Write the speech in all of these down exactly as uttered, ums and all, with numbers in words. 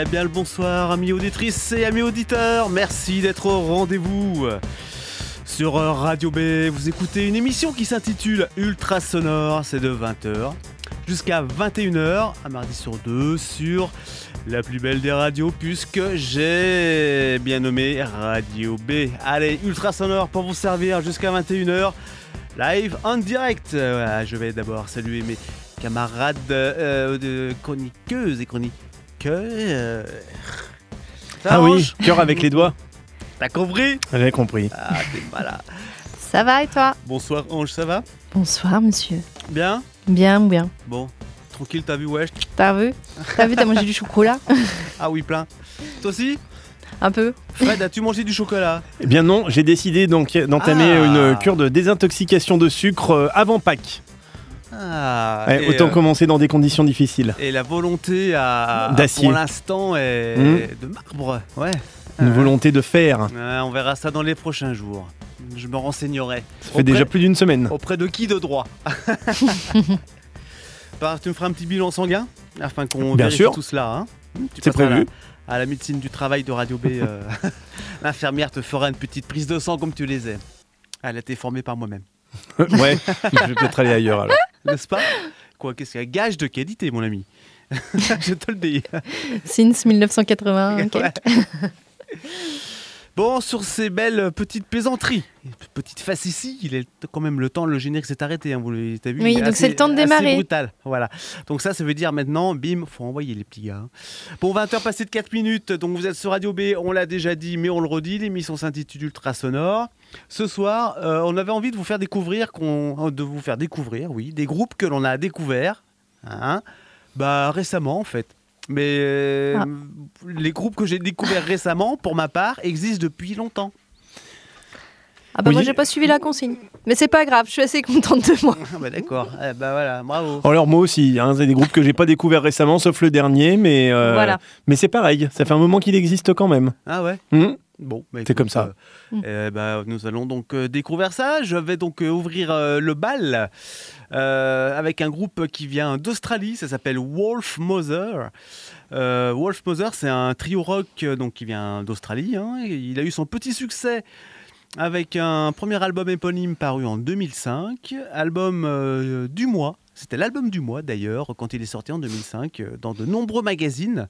Eh bien le bonsoir amis auditrices et amis auditeurs, merci d'être au rendez-vous. Sur Radio B, vous écoutez une émission qui s'intitule Ultra Sonore, c'est de vingt heures jusqu'à vingt et une heures, un mardi sur deux, sur la plus belle des radios, puisque j'ai bien nommé Radio B. Allez, Ultra Sonore pour vous servir jusqu'à vingt et une heures, live en direct. Voilà, je vais d'abord saluer mes camarades euh, de chroniqueuses et chroniqueurs. Euh... Ah oui, cœur avec les doigts. T'as compris ? J'ai compris. Ah, t'es malade. Ça va et toi ? Bonsoir Ange, ça va ? Bonsoir monsieur. Bien ? Bien, bien. Bon, tranquille, t'as vu wesh ? T'as vu ? T'as vu, t'as mangé du chocolat ? Ah oui, plein. Toi aussi ? Un peu. Fred, as-tu mangé du chocolat ? Eh bien non, j'ai décidé donc d'entamer Ah. une cure de désintoxication de sucre euh, avant Pâques. Ah, Ouais, et, autant euh, commencer dans des conditions difficiles. Et la volonté à, D'acier. pour l'instant est Mmh. de marbre. Ouais. Une Ah. veux de fer. Ouais, on verra ça dans les prochains jours. Je me renseignerai. Ça fait déjà plus d'une semaine. Auprès de qui de droit ? Bah, tu me feras un petit bilan sanguin afin qu'on Bien vérifie sûr. tout cela. Hein. Tu C'est passeras prévu. À la, à la médecine du travail de Radio B. euh, L'infirmière te fera une petite prise de sang comme tu les aimes. Elle a été formée par moi-même. Ouais, je vais peut-être aller ailleurs alors. N'est-ce pas ? Quoi, qu'est-ce qu'il y a ? Gage de qualité, mon ami. Je te le dis. Since dix-neuf cent quatre-vingt. ok. Ouais. Bon, sur ces belles petites plaisanteries, petite face ici, il est quand même le temps, le générique s'est arrêté, hein, vous l'avez t'as vu, Oui, il est donc assez- c'est le temps de assez démarrer. brutal, voilà. Donc ça, ça veut dire maintenant, bim, faut envoyer les petits gars. Bon, vingt heures passées de quatre minutes, donc vous êtes sur Radio B, on l'a déjà dit, mais on le redit, l'émission s'intitule Ultra Sonore. Ce soir, euh, on avait envie de vous faire découvrir, qu'on, de vous faire découvrir, oui, des groupes que l'on a découverts, hein, bah récemment en fait. Mais euh, Ah. les groupes que j'ai découverts récemment, pour ma part, existent depuis longtemps. Ah bah Oui. moi j'ai pas suivi la consigne. Mais c'est pas grave, je suis assez contente de moi. Ah bah d'accord, eh bah voilà, bravo. Alors moi aussi, hein, c'est des groupes que j'ai pas découverts récemment, sauf le dernier, mais, euh, Voilà. mais c'est pareil, ça fait un moment qu'il existe quand même. Ah ouais. Mmh. Bon, bah, C'est écoute, comme ça. euh, eh bah, nous allons donc euh, découvrir ça. Je vais donc euh, ouvrir euh, le bal euh, avec un groupe qui vient d'Australie. Ça s'appelle Wolf Mother. Euh, Wolf Mother, c'est un trio rock euh, donc, qui vient d'Australie. Hein. Il a eu son petit succès avec un premier album éponyme paru en deux mille cinq. Album euh, du mois. C'était l'album du mois d'ailleurs, quand il est sorti en deux mille cinq, euh, dans de nombreux magazines.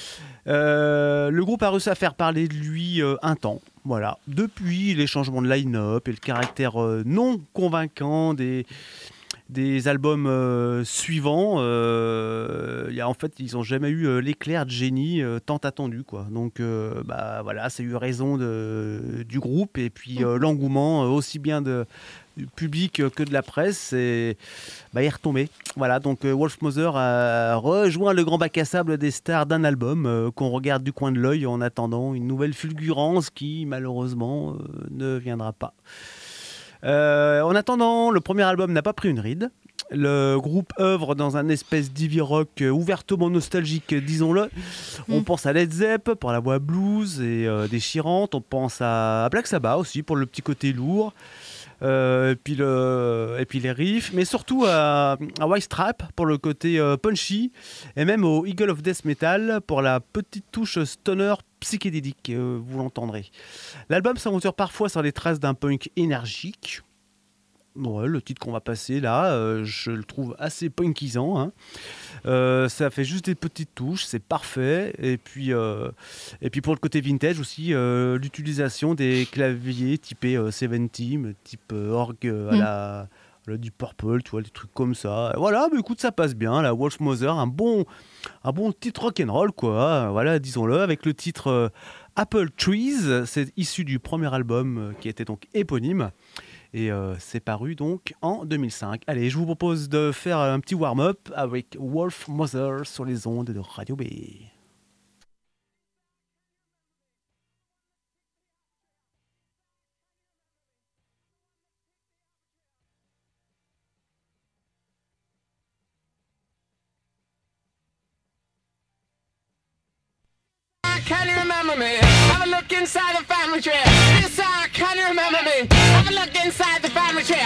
Euh, le groupe a réussi à faire parler de lui euh, un temps. Voilà. Depuis, les changements de line-up et le caractère euh, non convaincant des, des albums euh, suivants, euh, y a, en fait, ils n'ont jamais eu euh, l'éclair de génie euh, tant attendu, quoi. Donc, euh, bah, voilà, c'est eu raison de, du groupe et puis euh, l'engouement euh, aussi bien de, du public euh, que de la presse et bah, est retombé. Voilà, donc euh, Wolf Mother a rejoint le grand bac à sable des stars d'un album euh, qu'on regarde du coin de l'œil en attendant une nouvelle fulgurance qui malheureusement euh, ne viendra pas. Euh, en attendant, le premier album n'a pas pris une ride. Le groupe œuvre dans un espèce d'heavy rock euh, ouvertement nostalgique, disons-le. On Mm. pense à Led Zepp pour la voix blues et euh, déchirante. On pense à, à Black Sabbath aussi pour le petit côté lourd. Euh, et, puis le, et puis les riffs, mais surtout à, à White Strap pour le côté euh, punchy, et même au Eagle of Death Metal pour la petite touche stoner psychédélique, euh, vous l'entendrez. L'album s'aventure parfois sur les traces d'un punk énergique. Ouais, le titre qu'on va passer là, euh, je le trouve assez punkisant. Hein. Euh, ça fait juste des petites touches, c'est parfait. Et puis, euh, et puis pour le côté vintage aussi, euh, l'utilisation des claviers typés euh, soixante, type euh, orgue euh, à Mm. la, la Deep Purple, tu vois, des trucs comme ça. Et voilà, mais écoute, ça passe bien. La Wolf Mother, un bon, un bon titre rock'n'roll, quoi. Voilà, disons-le, avec le titre euh, Apple Trees. C'est issu du premier album euh, qui était donc éponyme. Et euh, c'est paru donc en deux mille cinq. Allez, je vous propose de faire un petit warm-up avec Wolf Mother sur les ondes de Radio B. Can you remember me? Have a look inside the family tree. Yes, sir, can you remember me? Have a look inside the family tree.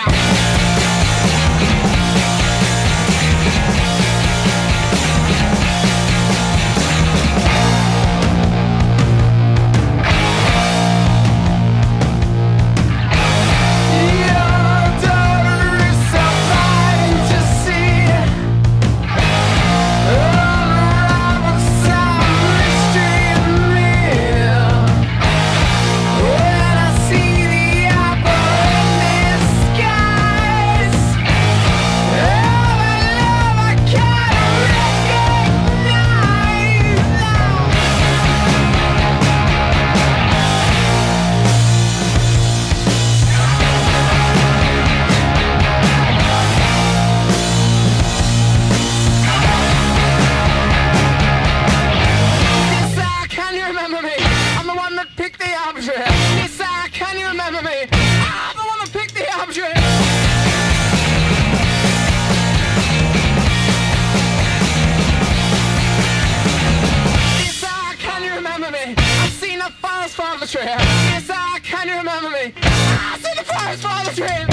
remember me? I've seen the forest from the tree. Yes, I can you remember me? I've seen the forest from the tree.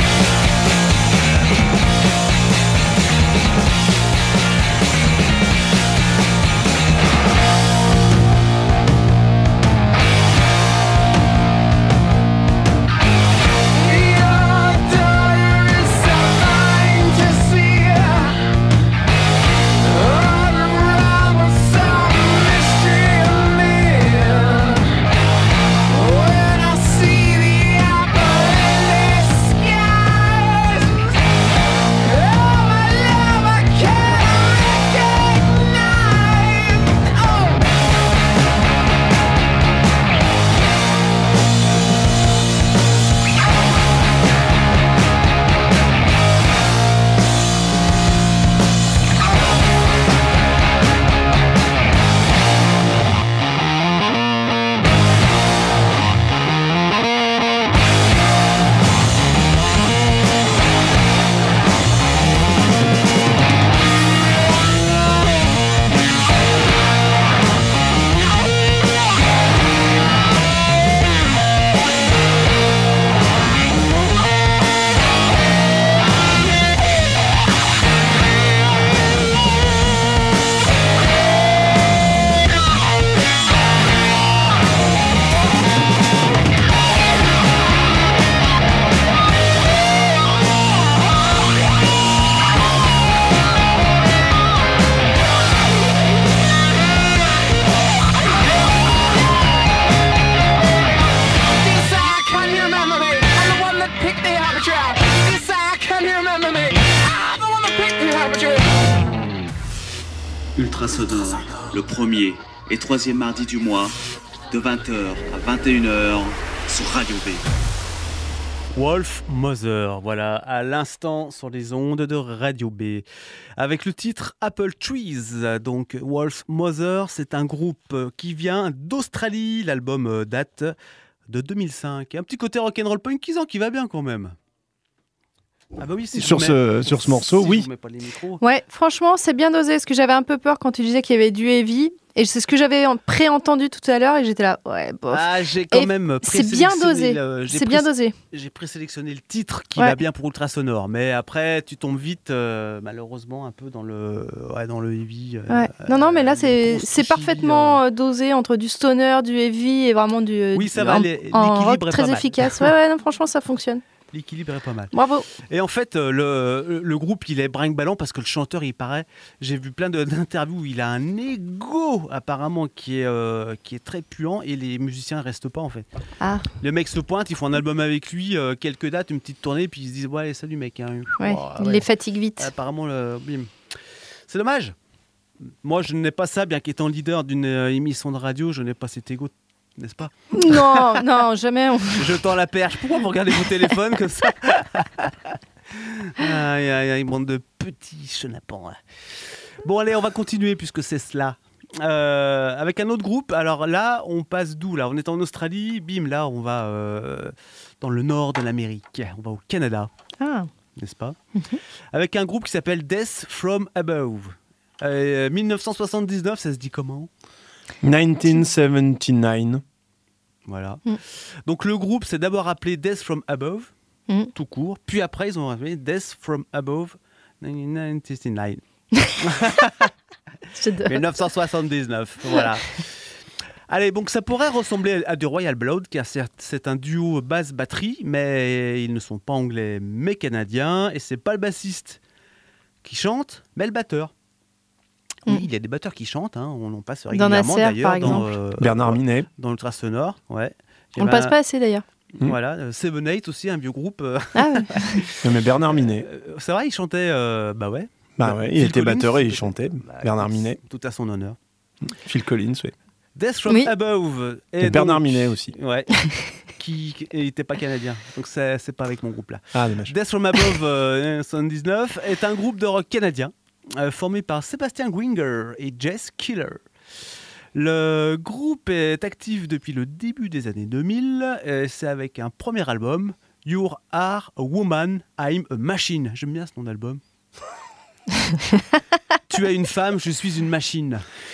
Ultrasonore, le premier et troisième mardi du mois, de vingt heures à vingt et une heures sur Radio B. Wolf Mother, voilà, à l'instant sur les ondes de Radio B, avec le titre Apple Trees. Donc Wolf Mother, c'est un groupe qui vient d'Australie, l'album date de deux mille cinq. Un petit côté rock'n'roll punkisant qui va bien quand même. Ah bah oui, si sur, mets, ce, sur ce morceau, si oui. Je vous mets pas les micros. Ouais, franchement, c'est bien dosé. Parce que j'avais un peu peur quand tu disais qu'il y avait du heavy. Et c'est ce que j'avais en- pré-entendu tout à l'heure. Et j'étais là, ouais, bof. Ah, j'ai quand Et même c'est bien présélectionné dosé. le- j'ai C'est bien pré- dosé. J'ai présélectionné le titre qui Ouais. va bien pour Ultrasonore, mais après tu tombes vite, euh, malheureusement, un peu dans le, ouais, dans le heavy. euh, Ouais. Non, non, mais là, euh, c'est grosse c'est chili, parfaitement euh, dosé entre du stoner, du heavy et vraiment du. euh. Oui, du- ça va, en- les- en l'équilibre rock est pas très mal. efficace. Ouais, ouais, non, franchement, ça fonctionne. L'équilibre est pas mal. Bravo. Et en fait, euh, le, le groupe, il est brinque-ballant parce que le chanteur, il paraît, j'ai vu plein de- d'interviews où il a un ego apparemment qui est, euh, qui est très puant et les musiciens restent pas en fait. Ah, Les mecs se pointent, ils font un album avec lui, euh, quelques dates, une petite tournée, puis ils se disent ouais, salut mec. Hein. ouais. Oh, Il ouais. les fatigue vite. Apparemment, le... bim. C'est dommage. Moi, je n'ai pas ça, bien qu'étant leader d'une euh, émission de radio, je n'ai pas cet ego, n'est-ce pas? Non, non, jamais. on- Je tends la perche. Pourquoi vous regardez vos téléphones comme ça? Aïe, aïe, aïe, bande de petits chenapans. Bon, allez, on va continuer puisque c'est cela. Euh, avec un autre groupe. Alors là, on passe d'où là? On est en Australie. Bim, là, on va euh, dans le nord de l'Amérique. On va au Canada, Ah. n'est-ce pas? Avec un groupe qui s'appelle Death from Above. Euh, dix-neuf cent soixante-dix-neuf, ça se dit comment? dix-neuf soixante-dix-neuf. Voilà. Mm. Donc le groupe s'est d'abord appelé Death from Above, Mm. tout court. Puis après, ils ont appelé Death from Above dix-neuf cent soixante-dix-neuf. J'adore. dix-neuf cent soixante-dix-neuf, voilà. Allez, donc ça pourrait ressembler à du Royal Blood, car c'est- c'est un duo basse-batterie, mais ils ne sont pas anglais, mais canadiens, et c'est pas le bassiste qui chante, mais le batteur. Oui, Mm. il y a des batteurs qui chantent, hein, on en passe Dans régulièrement Nasser, d'ailleurs, par dans, exemple. euh, Bernard Minet. dans l'ultrasonore, ouais. On le passe pas assez d'ailleurs. Mm. Voilà, euh, Seven Eight aussi, un vieux groupe. euh, Ah ouais. Non, mais Bernard Minet. euh, c'est vrai, il chantait, euh, bah ouais. Bah Bah, ouais, il Phil était Collins, batteur et il c'était- chantait. Bah, Bernard écoute, Minet. Tout à son honneur. Phil Collins, oui. Death from Oui. Above. Et Et Bernard donc- Minet aussi. Ouais. qui n'était pas canadien. Donc c'est c'est pas avec mon groupe là. Ah, dommage. Death from Above euh, soixante-dix-neuf est un groupe de rock canadien euh, formé par Sébastien Gringer et Jess Killer. Le groupe est actif depuis le début des années deux mille. Et c'est avec un premier album, You Are a Woman, I'm a Machine. J'aime bien ce nom d'album. Tu es une femme, je suis une machine.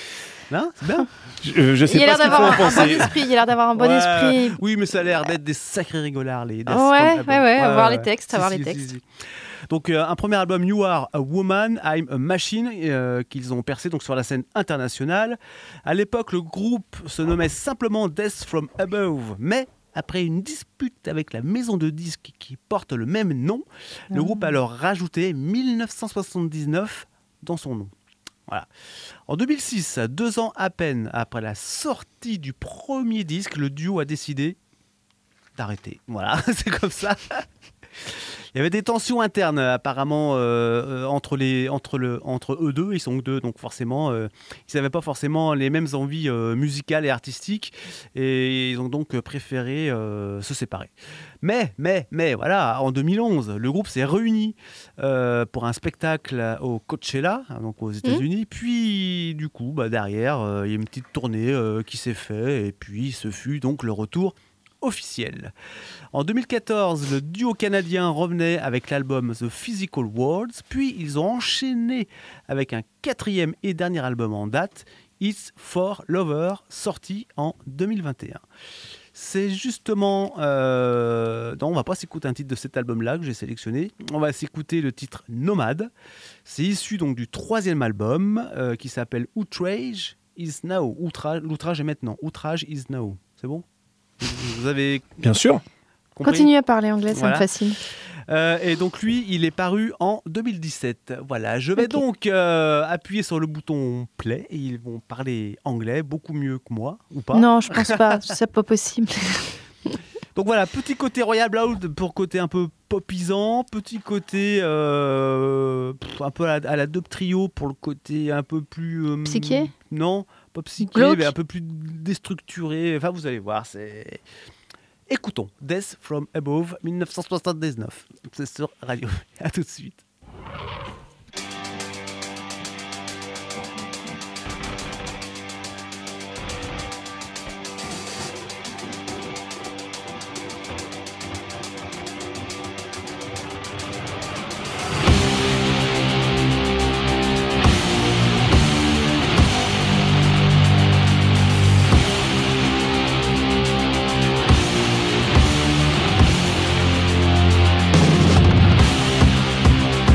Hein, c'est bien. Je, je sais Il a pas l'air ce qu'il faut d'avoir en un, un penser. bon esprit. Il a l'air d'avoir un bon Ouais. esprit. Oui, mais ça a l'air d'être des sacrés rigolards, les Death Ouais, from ouais, Above. ouais, à voir les textes, à Si, voir si, les si, textes. si. Donc, euh, un premier album, You Are a Woman, I'm a Machine, euh, qu'ils ont percé donc, sur la scène internationale. À l'époque, le groupe se nommait simplement Death from Above, mais après une dispute avec la maison de disques qui porte le même nom, le groupe a alors rajouté mille neuf cent soixante-dix-neuf dans son nom. Voilà. En deux mille six, deux ans à peine après la sortie du premier disque, le duo a décidé d'arrêter. Voilà, c'est comme ça. Il y avait des tensions internes apparemment euh, euh, entre, les, entre, le, entre eux deux, ils sont deux, donc forcément, euh, ils n'avaient pas forcément les mêmes envies euh, musicales et artistiques, et ils ont donc préféré euh, se séparer. Mais, mais, mais, voilà, en deux mille onze, le groupe s'est réuni euh, pour un spectacle au Coachella, donc aux États-Unis, mmh. puis du coup, bah, derrière, euh, il y a une petite tournée euh, qui s'est faite, et puis ce fut donc le retour officiel. En deux mille quatorze, le duo canadien revenait avec l'album The Physical Worlds, puis ils ont enchaîné avec un quatrième et dernier album en date, It's for Lover, sorti en deux mille vingt et un. C'est justement... Euh... Non, on va pas s'écouter un titre de cet album-là que j'ai sélectionné. On va s'écouter le titre Nomade. C'est issu donc du troisième album euh, qui s'appelle Outrage is Now. Outrage, l'outrage est maintenant. Outrage is Now. C'est bon ? Vous avez Bien sûr. compris ? Continue à parler anglais, ça Voilà. me fascine. Euh, et donc lui, il est paru en deux mille dix-sept. Voilà, je vais Ok. donc euh, appuyer sur le bouton play et ils vont parler anglais beaucoup mieux que moi, ou pas. Non, je pense pas. C'est pas possible. Donc voilà, petit côté Royal Blood pour côté un peu popisant, petit côté euh, pff, un peu à la, à la Dub Trio pour le côté un peu plus... euh, Psyché ? Non, pas psyché, Glauque. mais un peu plus déstructuré. Enfin, vous allez voir, c'est... Écoutons Death from Above, mille neuf cent soixante-dix-neuf. C'est sur Radio. À tout de suite. Thank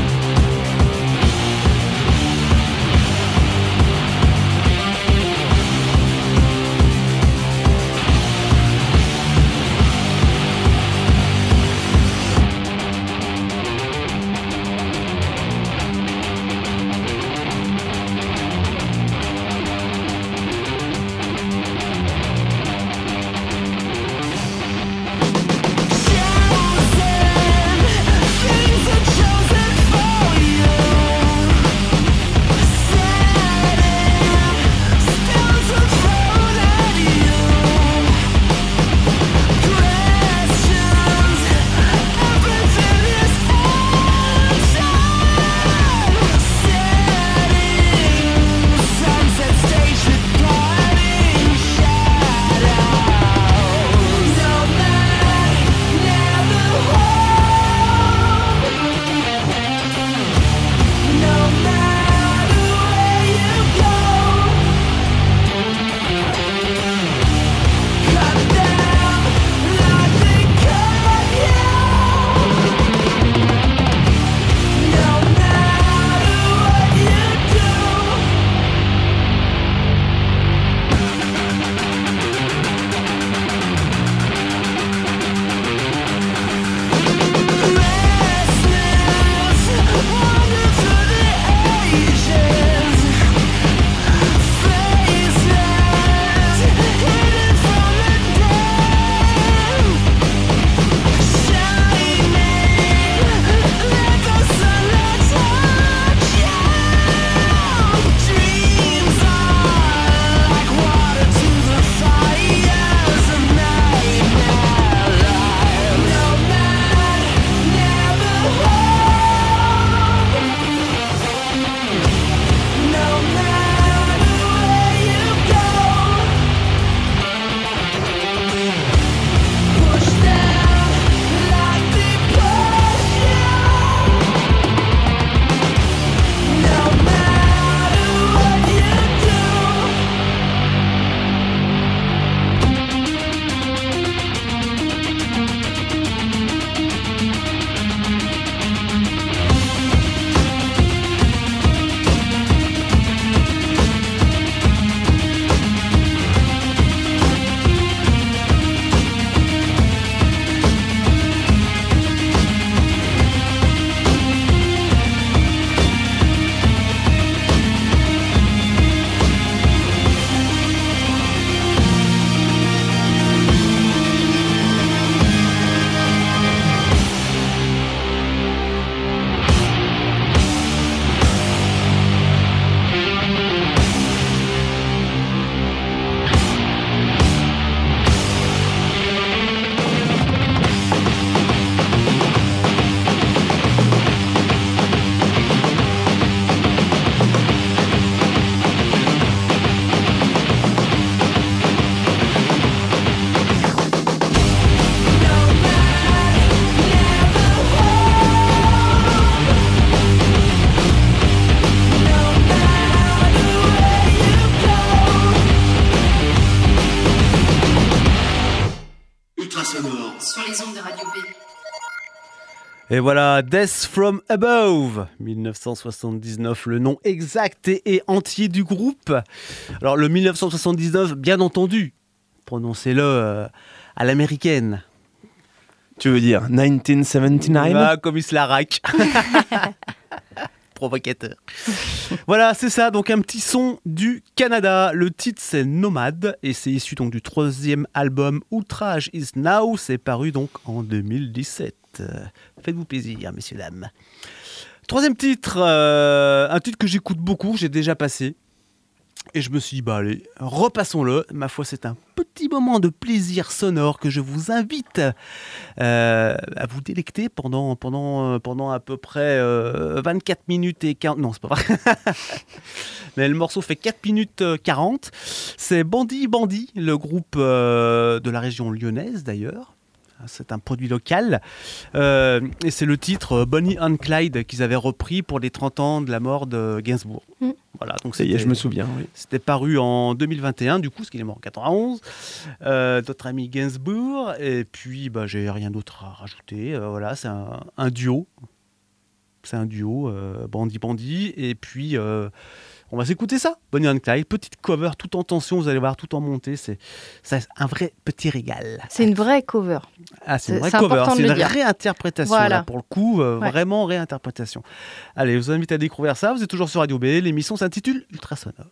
sonore. Sur les ondes de Radio B. Et voilà, Death from Above, dix-neuf cent soixante-dix-neuf, le nom exact et, et entier du groupe. Alors le dix-neuf cent soixante-dix-neuf, bien entendu, prononcez-le euh, à l'américaine. Tu veux dire dix-neuf cent soixante-dix-neuf? Ah, comme il se la raque. Provocateur. Voilà, c'est ça, donc un petit son du Canada. Le titre c'est Nomade et c'est issu donc du troisième album Outrage Is Now. C'est paru donc en deux mille dix-sept. Euh, faites-vous plaisir, messieurs, dames. Troisième titre, euh, un titre que j'écoute beaucoup, j'ai déjà passé. Et je me suis dit, bah allez, repassons-le. Ma foi, c'est un petit moment de plaisir sonore que je vous invite euh, à vous délecter pendant, pendant, pendant à peu près euh, vingt-quatre minutes et quarante... Non, c'est pas vrai. Mais le morceau fait quatre minutes quarante. C'est Bandit Bandit, le groupe euh, de la région lyonnaise d'ailleurs. C'est un produit local. Euh, et c'est le titre Bonnie and Clyde qu'ils avaient repris pour les trente ans de la mort de Gainsbourg. Mm. Voilà, donc Ça y est, je me souviens. Oui. C'était paru en deux mille vingt et un, du coup, parce qu'il est mort en quatre-vingt-onze. Euh, notre ami Gainsbourg. Et puis, bah, j'ai rien d'autre à rajouter. Euh, voilà, c'est un, un duo. C'est un duo, euh, Bandit Bandit. Et puis, euh, on va s'écouter ça. Bonnie and Clyde, petite cover, tout en tension, vous allez voir, tout en montée. C'est, c'est un vrai petit régal. C'est une vraie cover. Ah, c'est une vraie C'est cover, important de c'est le une dire. réinterprétation, Voilà. là, pour le coup, euh, Ouais. vraiment réinterprétation. Allez, je vous invite à découvrir ça. Vous êtes toujours sur Radio B. L'émission s'intitule Ultrasonore.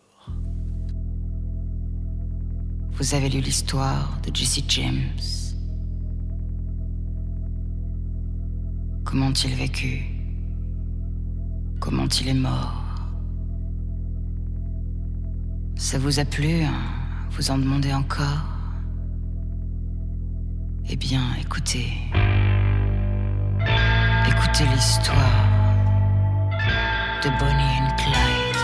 Vous avez lu l'histoire de Jesse James. Comment il vécu? Comment il est mort? Ça vous a plu, hein? Vous en demandez encore? Eh bien, écoutez. Écoutez l'histoire de Bonnie and Clyde.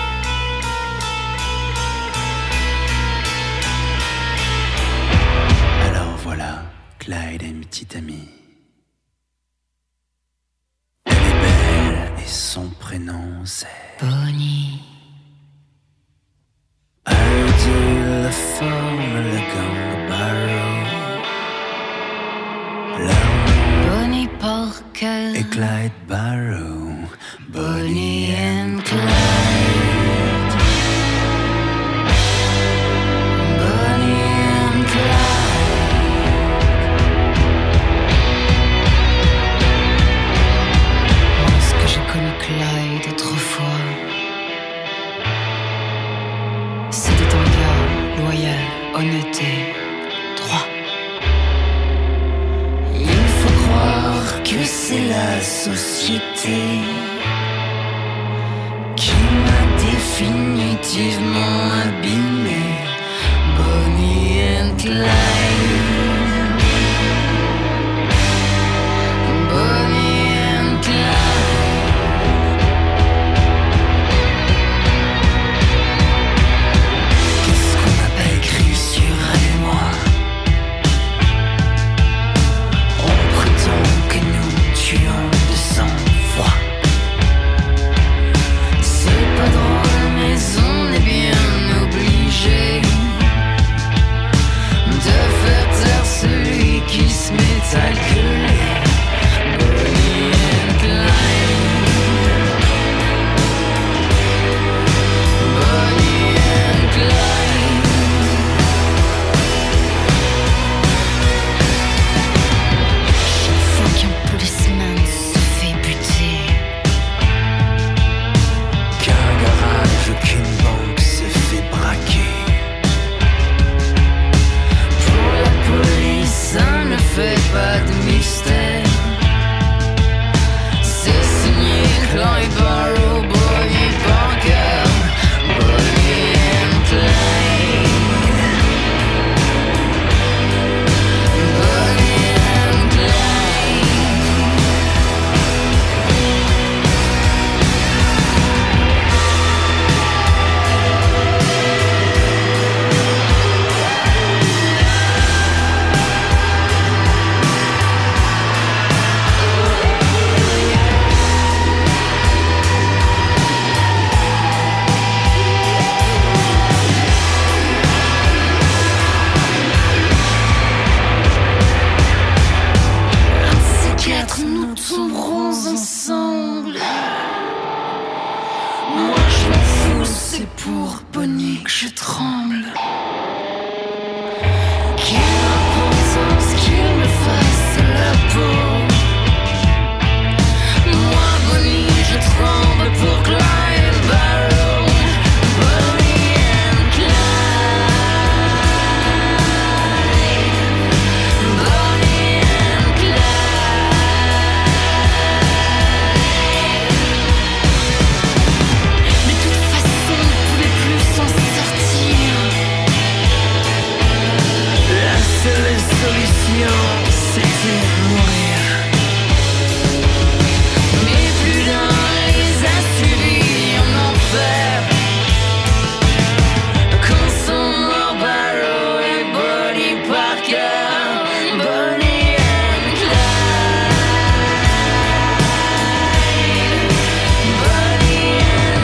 Alors voilà, Clyde a une petite amie. Elle est belle et son prénom c'est Bonnie. I do la forme le gangbaro. Bonnie Parker. Et Clyde Barrow. Bonnie and Clyde. Bonnie and Clyde. Est-ce que j'ai connu Clyde autrefois? C'était un gars loyal, honnête et droit. Il faut croire que c'est la société qui m'a définitivement abîmé. Bonnie and Clyde. Bonnie and Clyde. Qu'est-ce qu'on n'a pas écrit sur elle et moi? On prétend que nous tuons de sang-froid. C'est pas drôle, mais on est bien obligé. seule solution, c'était mourir. Mais plus d'un les a suivis en enfer. Quand sont morts Barrow et Bonnie Parker, Bonnie and Clyde, Bonnie and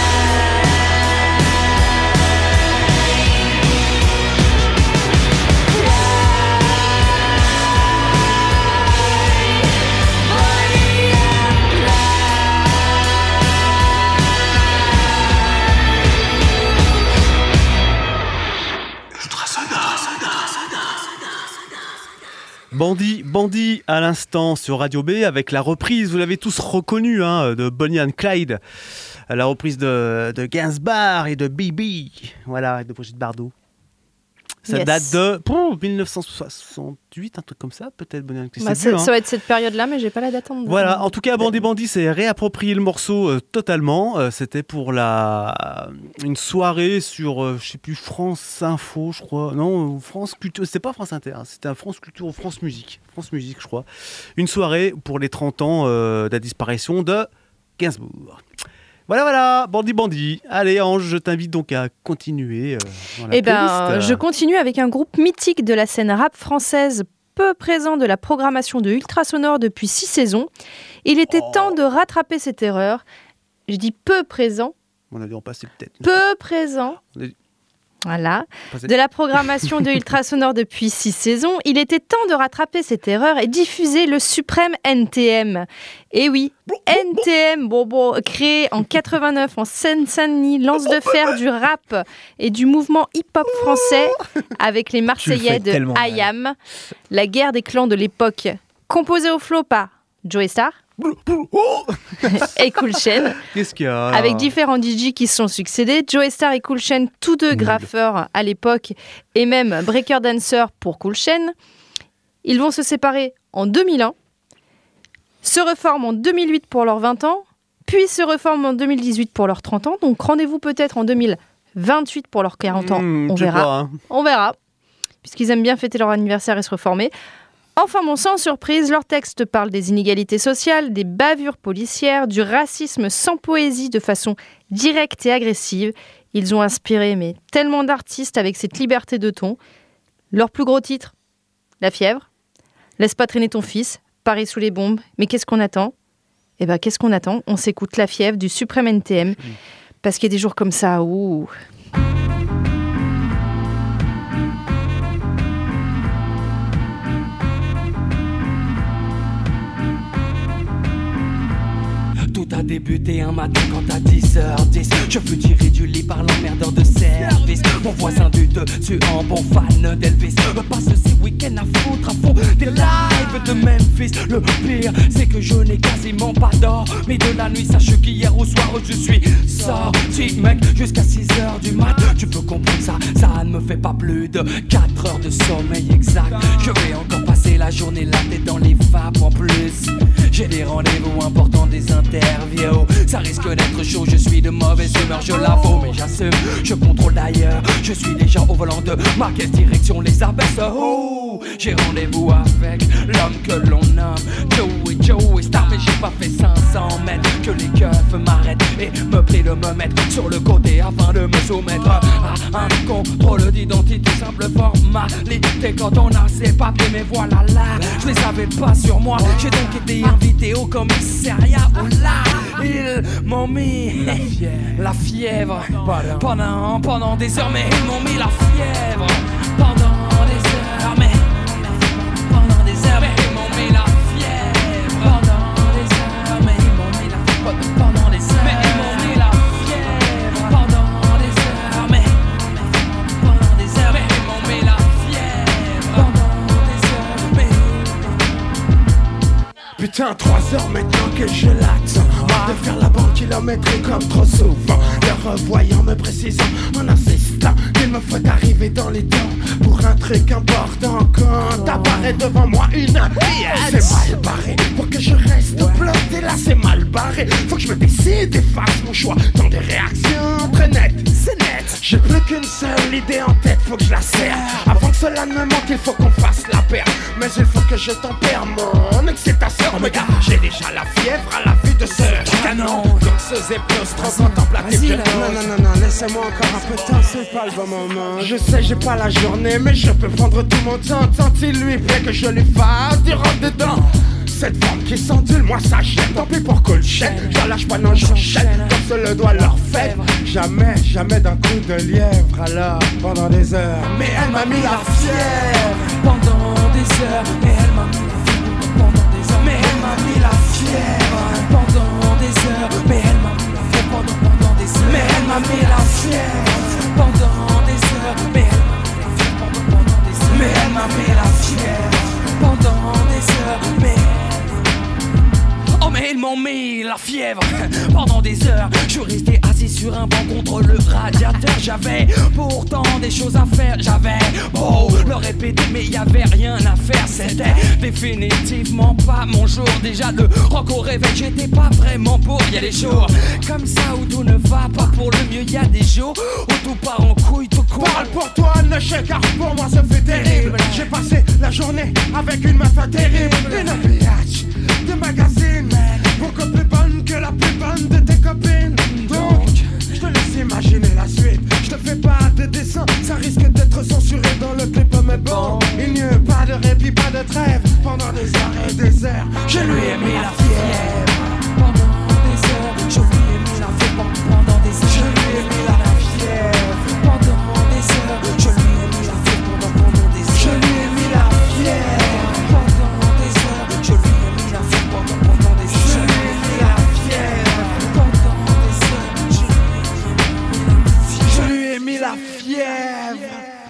Bandit, Bandit à l'instant sur Radio B avec la reprise, vous l'avez tous reconnu, hein, de Bonnie and Clyde, la reprise de, de Gainsbourg et de B B, voilà, et de Brigitte Bardot. Ça Yes. date de pouf, dix-neuf cent soixante-huit, un truc comme ça, peut-être. Bonnie and Clyde. Bah, c'est ça, vieux, hein. ça va être cette période-là, mais j'ai pas la date en Voilà, en tout cas, Bandit Bandit s'est réapproprié le morceau euh, totalement. Euh, c'était pour la une soirée sur, euh, je sais plus, France Info, je crois. Non, France Culture. C'était pas France Inter, hein, c'était un France Culture ou France Musique. France Musique, je crois. Une soirée pour les trente ans euh, de la disparition de Gainsbourg. Voilà, voilà, Bandit Bandit. Allez, Ange, je t'invite donc à continuer. Euh, dans la Eh ben, playlist. je continue avec un groupe mythique de la scène rap française, peu présent de la programmation de Ultrasonore depuis six saisons. Il était Oh. temps de rattraper cette erreur. Je dis peu présent, On a dû en passer peut-être. peu présent. On a dû Voilà. passer- De la programmation de Ultrasonore depuis six saisons, il était temps de rattraper cette erreur et diffuser le suprême N T M. Et oui, N T M, bon, bon, créé en quatre-vingt-neuf en Seine-Saint-Denis, lance de fer du rap et du mouvement hip-hop français avec les Marseillais fais de tellement mal. I A M, la guerre des clans de l'époque, composé au flow par Joey Starr et Cool Chain. Qu'est-ce qu'il y a Avec différents D J qui se sont succédés, Joey Starr et Cool Chain, tous deux graffeurs à l'époque, et même breaker dancer pour Cool Chain. Ils vont se séparer en deux mille un, se reforment en deux mille huit pour leurs vingt ans, puis se reforment en deux mille dix-huit pour leurs trente ans. Donc rendez-vous peut-être en deux mille vingt-huit pour leurs quarante ans. Mmh, On je sais verra. pas, hein. On verra, puisqu'ils aiment bien fêter leur anniversaire et se reformer. Enfin bon, sans surprise, leur texte parle des inégalités sociales, des bavures policières, du racisme sans poésie de façon directe et agressive. Ils ont inspiré mais tellement d'artistes avec cette liberté de ton. Leur plus gros titre, La fièvre, Laisse pas traîner ton fils, Paris sous les bombes, mais qu'est-ce qu'on attend ? Eh ben qu'est-ce qu'on attend ? On s'écoute La fièvre du Suprême N T M, parce qu'il y a des jours comme ça où... Tout a débuté un matin quand à dix heures dix je fus tiré du lit par l'emmerdeur de service. Mon voisin du dessus en bon fan d'Elvis passe ces week-ends à foutre à fond des lives de Memphis. Le pire c'est que je n'ai quasiment pas d'or, mais de la nuit sache qu'hier au soir je suis sorti mec jusqu'à six heures du mat. Tu peux comprendre ça, ça ne me fait pas plus de quatre heures de sommeil exact. Je vais encore passer la journée la tête dans les vapes en plus. J'ai des rendez-vous importants, des interviews. Ça risque d'être chaud, je suis de mauvaise humeur, je l'avoue, mais j'assume. Je contrôle d'ailleurs, je suis déjà au volant de ma caisse direction les abaisse. Oh, j'ai rendez-vous avec l'homme que l'on nomme Joey, Joey Starr, mais j'ai pas fait cinq cents mètres que les keufs m'arrêtent et me prient de me mettre sur le côté afin de me soumettre à un contrôle d'identité, simple formalité. Quand on a ses papiers, mais voilà là, je les avais pas sur moi. J'ai donc été invité au commissariat où là, ils m'ont mis la fièvre, la fièvre. Pendant, pendant des heures, mais ils m'ont mis la fièvre. Pendant des heures, mais pendant des heures, mais ils m'ont mis la fièvre. Pendant des heures, mais ils m'ont mis la fièvre. Pendant des heures, mais ils m'ont mis la fièvre. Pendant des heures, mais pendant des heures, mais ils m'ont mis la fièvre. Pendant des heures, mais Putain, trois heures maintenant que je l'attends. de faire la banque kilométrique comme trop souvent. Le revoyant me précisant en insistant qu'il me faut arriver dans les temps pour un truc important. Quand apparaît devant moi une pièce, c'est mal barré pour que je reste bloqué là, c'est mal barré. Faut que je me décide et fasse mon choix dans des réactions très nettes. C'est net, j'ai plus qu'une seule idée en tête, faut que je la serre. Avant que cela ne me manque, il faut qu'on fasse la paire. Mais il faut que je tempère mon excitation. Oh my God, j'ai déjà la fièvre à la vue de ce canon. Donc ce zéplos trop contemplatif. Non, non, non, non, laissez-moi encore un peu de temps, c'est pas le bon moment. Je sais, j'ai pas la journée, mais je peux prendre tout mon temps. Tant il lui plaît que je lui fasse du rentre dedans. Cette forme qui s'endule, moi ça gêne. Tant pis pour qu'on le chaîne, je lâche pas, non j'enchaîne. Comme se le doigt leur fait. Jamais, jamais d'un coup de lièvre. Alors, pendant des heures, mais elle m'a mis la fièvre. Pendant des heures, mais elle m'a mis la fièvre. Pendant des heures, mais elle m'a mis la fièvre. Pendant des heures, mais elle m'a mis la fièvre. Pendant, pendant des heures, mais elle m'a mis la fièvre. Pendant des heures, mais elle m'a mis la fièvre. Pendant, pendant des heures, mais elle m'a mis la fièvre. Pendant des heures, mais oh mais ils m'ont mis la fièvre. Pendant des heures, je restais assis sur un banc contre le radiateur. J'avais pourtant des choses à faire. J'avais beau le répéter mais y avait rien à faire. C'était définitivement pas mon jour. Déjà le rock au réveil, j'étais pas vraiment pour. Y'a des jours comme ça où tout ne va pas pour le mieux. Y'a des jours où tout part en couille, tout court. Parle pour toi, ne chèque, car pour moi ça fait terrible. J'ai passé la journée avec une meuf terrible. Une biatch de magazine, beaucoup plus bonne que la plus bonne de tes copines. Donc, je te laisse imaginer la suite. Je te fais pas de dessin, ça risque d'être censuré dans le clip. Mais bon, il n'y a pas de répit, pas de trêve. Pendant des heures et des heures, je lui ai mis la fièvre. Pendant des heures, je lui ai mis la fièvre. Pendant des heures, je lui ai mis la fièvre. Pendant des heures, je lui ai mis la fièvre. Pendant, pendant des heures, je lui ai mis la fièvre. Pendant des heures, je lui ai mis la fièvre. Pendant, pendant des heures, je lui ai mis la fièvre. Pendant des heures, je lui ai mis la fièvre.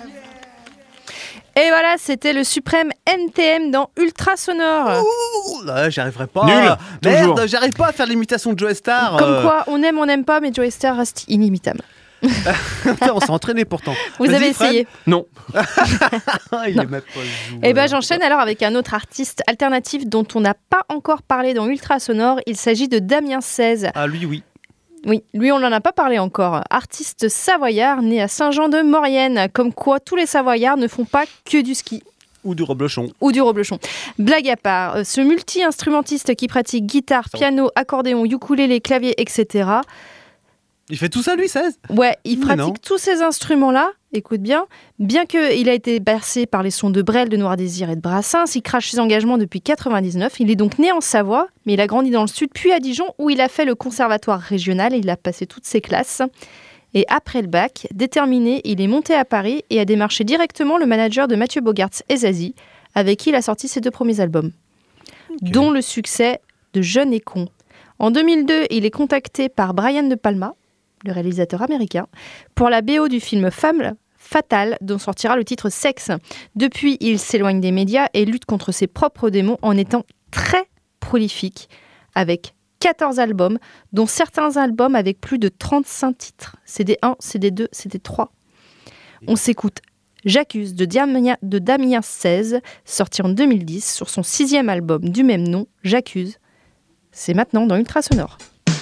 Et voilà, c'était le suprême N T M dans Ultra Sonore. Ouh, là, j'y arriverai pas. Nul, Merde, toujours. j'arrive pas à faire l'imitation de Joe Star. Comme euh. quoi, on aime, on n'aime pas, mais Joey Star reste inimitable. Putain, on s'est entraîné pourtant. Vous Vas-y, avez Fred. essayé. Non. Il Non. est même pas joué. Et ben j'enchaîne alors avec un autre artiste alternatif dont on n'a pas encore parlé dans Ultra Sonore. Il s'agit de Damien seize. Ah, lui, oui. Oui, lui on n'en a pas parlé encore. Artiste savoyard né à Saint-Jean-de-Maurienne. Comme quoi tous les Savoyards ne font pas que du ski. Ou du reblochon. Ou du reblochon. Blague à part, ce multi-instrumentiste qui pratique guitare, piano, accordéon, ukulélé, clavier, et cetera. Il fait tout ça, lui, seize? Ouais, il Mais pratique non. tous ces instruments-là, écoute bien, bien qu'il a été bercé par les sons de Brel, de Noir Désir et de Brassens, il crache ses engagements depuis quatre-vingt-dix-neuf. Il est donc né en Savoie, mais il a grandi dans le sud, puis à Dijon, où il a fait le conservatoire régional et il a passé toutes ses classes. Et après le bac, déterminé, il est monté à Paris et a démarché directement le manager de Mathieu Bogarts et Zazie, avec qui il a sorti ses deux premiers albums, Okay. dont le succès de Jeune et con. En deux mille deux, il est contacté par Brian De Palma, le réalisateur américain, pour la B O du film Femme fatale, dont sortira le titre Sexe. Depuis, il s'éloigne des médias et lutte contre ses propres démons en étant très prolifique, avec quatorze albums, dont certains albums avec plus de trente-cinq titres. C D un, C D deux, C D trois. On s'écoute J'accuse de Damien, de Damien seize, sorti en deux mille dix sur son sixième album du même nom, J'accuse. C'est maintenant dans Ultra Sonore.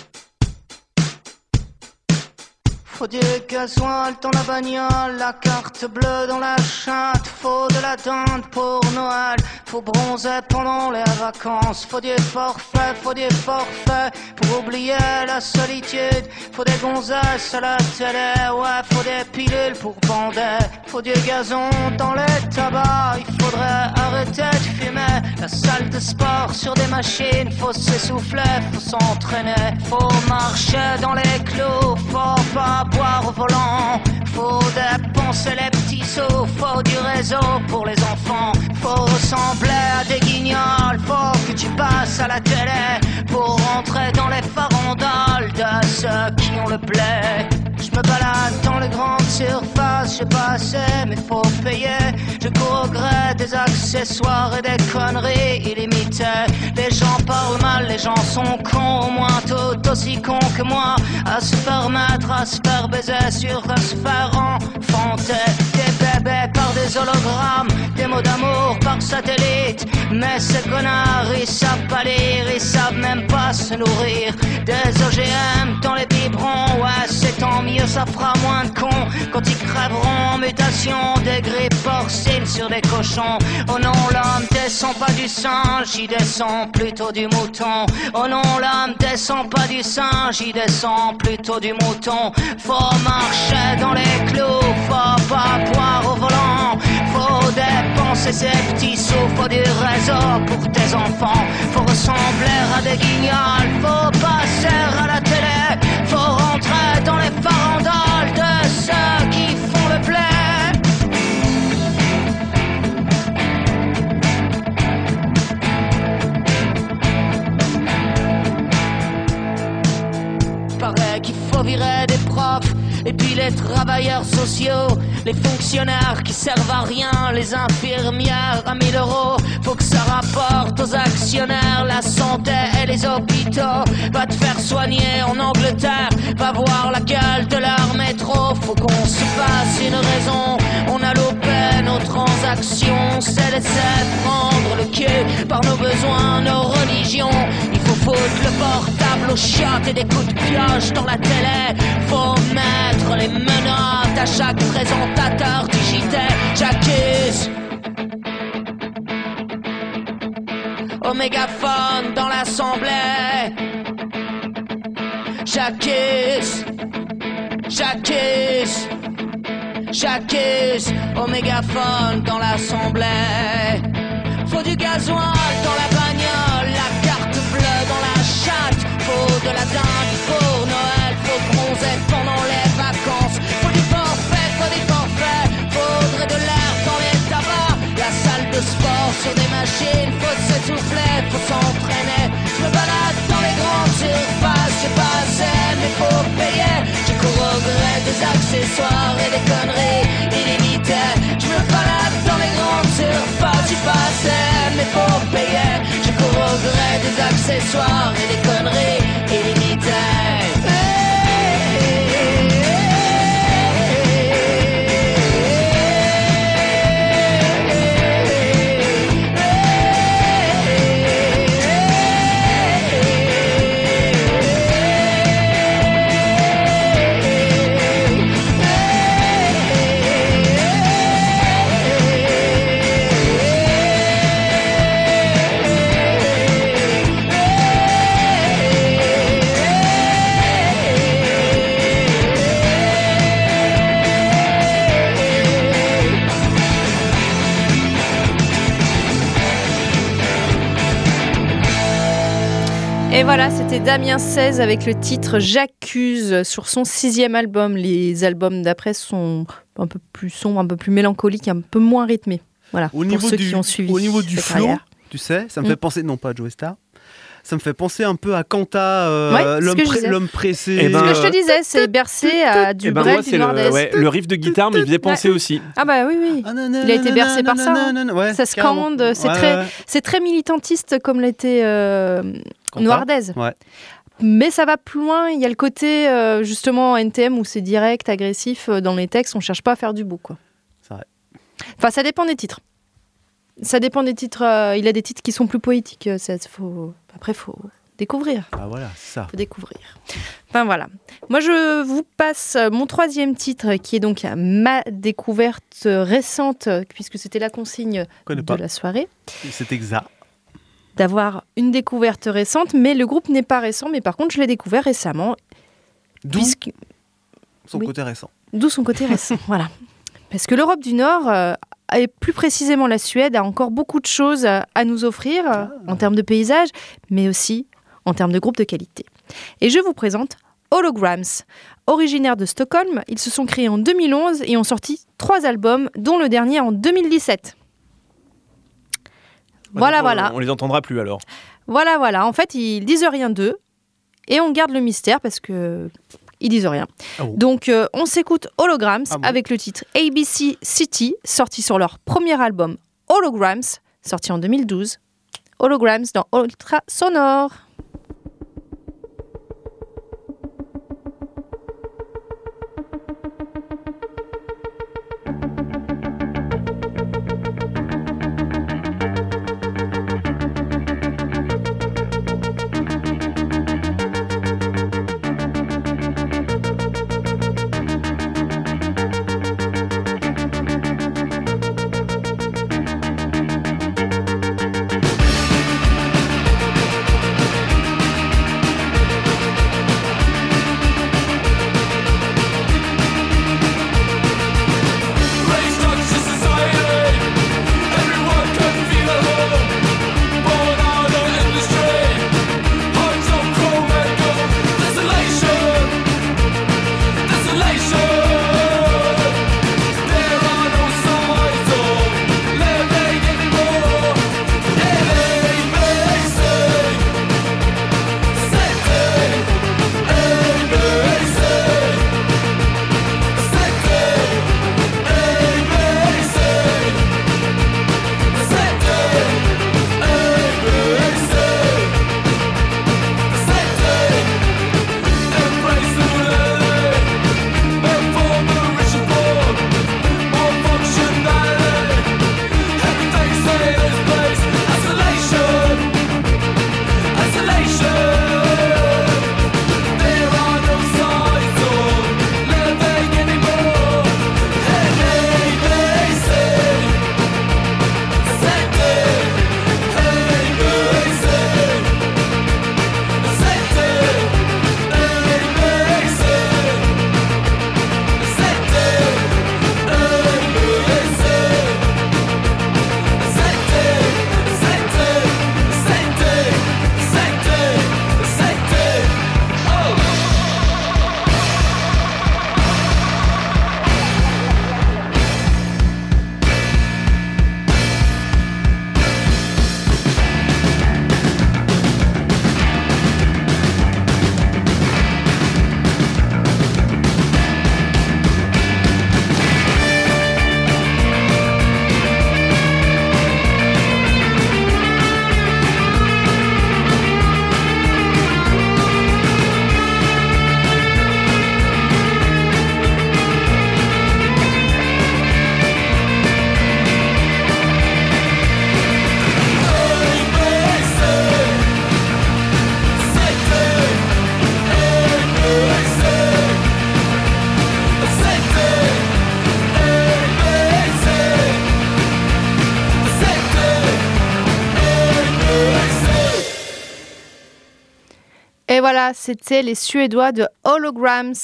Faut du gasoil dans la bagnole, la carte bleue dans la chatte. Faut de la dinde pour Noël, faut bronzer pendant les vacances. Faut du forfait, faut du forfait pour oublier la solitude. Faut des gonzesses à la télé, ouais, faut des pilules pour bander. Faut du gazon dans les tabacs, il faudrait arrêter de fumer. La salle de sport sur des machines, faut s'essouffler, faut s'entraîner. Faut marcher dans les clous, faut pas boire au volant. Faut dépenser les petits sous, faut du réseau pour les enfants. Faut ressembler à des guignols, faut que tu passes à la télé pour rentrer dans les farandoles de ceux qui ont le blé. Je me balade dans les grandes surfaces, j'ai pas assez mais faut payer. Je cours au gré des accessoires et des conneries illimitées. Les gens parlent mal normal, les gens sont cons, au moins tout aussi cons que moi. À se faire mettre, à se faire baiser, sur à se faire enfanter. Des bébés par des hologrammes, des mots d'amour par satellite. Mais ces connards, ils savent pas lire, ils savent même pas se nourrir. Des O G M dans les biberons, ouais c'est tant mieux, ça fera moins de cons quand ils crèveront en mutation. Des grippes porcines sur des cochons. Oh non, l'homme descend pas du singe, il descend plutôt du mouton. Oh non, l'homme descend pas du singe, il descend plutôt du mouton. Faut marcher dans les clous, faut pas boire au volant. Faut dépenser ses petits sous, faut du réseau pour tes enfants. Faut ressembler à des guignols, faut passer à la télé. Faut rentrer dans les farandoles de ceux qui font le blé. Paraît qu'il faut virer des profs, et puis les travailleurs sociaux, les fonctionnaires qui servent à rien, les infirmières à mille euros. Faut que ça rapporte aux actionnaires la santé et les hôpitaux. Va te faire soigner en Angleterre, va voir la gueule de leur métro. Faut qu'on se fasse une raison, on a loupé nos transactions. C'est laisser prendre le cul par nos besoins, nos religions. Il faut foutre le portable aux chiottes et des coups de pioche dans la télé. Faut mettre les menottes à chaque présentateur du J T. J'accuse au mégaphone dans l'assemblée. J'accuse, j'accuse, j'accuse au mégaphone dans l'assemblée. Faut du gasoil dans la bagnole, la carte bleue dans la chatte. Faut de la dinde pour Noël, faut bronzer pendant les vacances. Faut du forfait, faut des forfaits, faudrait de l'air dans les tabacs. La salle de sport sur des machines, faut s'essouffler, faut s'entraîner. Je me balade dans les grandes surfaces, j'ai pas assez mais faut payer. Je cours au gré des accessoires et des conneries illimitées. Je me balade dans les grandes surfaces, j'ai pas assez mais faut payer. Je cours au gré des accessoires et des conneries illimitées. Et voilà, c'était Damien seize avec le titre J'accuse sur son sixième album. Les albums d'après sont un peu plus sombres, un peu plus mélancoliques, un peu moins rythmés. Voilà, Au pour niveau ceux du, qui ont suivi au niveau du cette flow, carrière. tu sais, ça me Mm. fait penser, non pas à Joe Star, ça me fait penser un peu à Kanta, euh, Ouais, c'est ce l'homme, que je pré- disais. l'homme pressé. Eh ben, Ce que je te disais, c'est bercé à du Eh ben Brel, moi, du c'est le, Nord-Est. ouais, le riff de guitare me faisait penser aussi. Ah bah oui, oui. Ah, non, non, Il a non, été non, bercé non, par non, ça, non, hein. non, non, ouais, Ça se carrément. scande, c'est Ouais, très, ouais. c'est très militantiste comme l'était euh, Kanta. Noirdaise. Ouais. Mais ça va plus loin. Il y a le côté euh, justement N T M où c'est direct, agressif euh, dans les textes. On cherche pas à faire du beau, quoi. C'est vrai. Enfin, ça dépend des titres. Ça dépend des titres. euh, il a des titres qui sont plus poétiques. euh, ça, faut... Après, faut découvrir. Ah voilà, c'est ça. Faut découvrir. Enfin voilà. Moi, je vous passe mon troisième titre, qui est donc ma découverte récente, puisque c'était la consigne Connais de pas. la soirée, C'est exact. d'avoir une découverte récente. Mais le groupe n'est pas récent, mais par contre, je l'ai découvert récemment. D'où puisque- son oui. côté récent. D'où son côté récent. Voilà. Parce que l'Europe du Nord, euh, et plus précisément la Suède, a encore beaucoup de choses à, à nous offrir euh, en termes de paysage, mais aussi en termes de groupe de qualité. Et je vous présente Holograms. Originaires de Stockholm, ils se sont créés en deux mille onze et ont sorti trois albums, dont le dernier en deux mille dix-sept. Voilà, Donc, on- voilà. On les entendra plus alors. Voilà, voilà. En fait, ils disent rien d'eux et on garde le mystère parce que ils disent rien. Ah bon. Donc, euh, on s'écoute Holograms Ah bon. avec le titre A B C City, sorti sur leur premier album Holograms, sorti en deux mille douze. Holograms dans Ultra Sonore. Et voilà, c'était les Suédois de Holograms.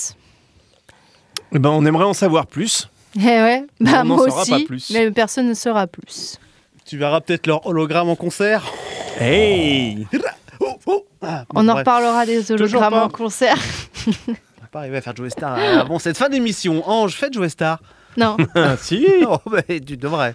Eh ben, on aimerait en savoir plus. Eh ouais, bah, on n'en moi saura aussi, pas plus. mais personne ne saura plus. Tu verras peut-être leur hologramme en concert. Hey Oh, oh. Ah, bon, On en bref. reparlera des hologrammes pas. en concert. On va pas arriver à faire Joey Star avant cette fin d'émission. Ange, faites Joey Star. Non, Ah, si. Oh, bah, tu devrais.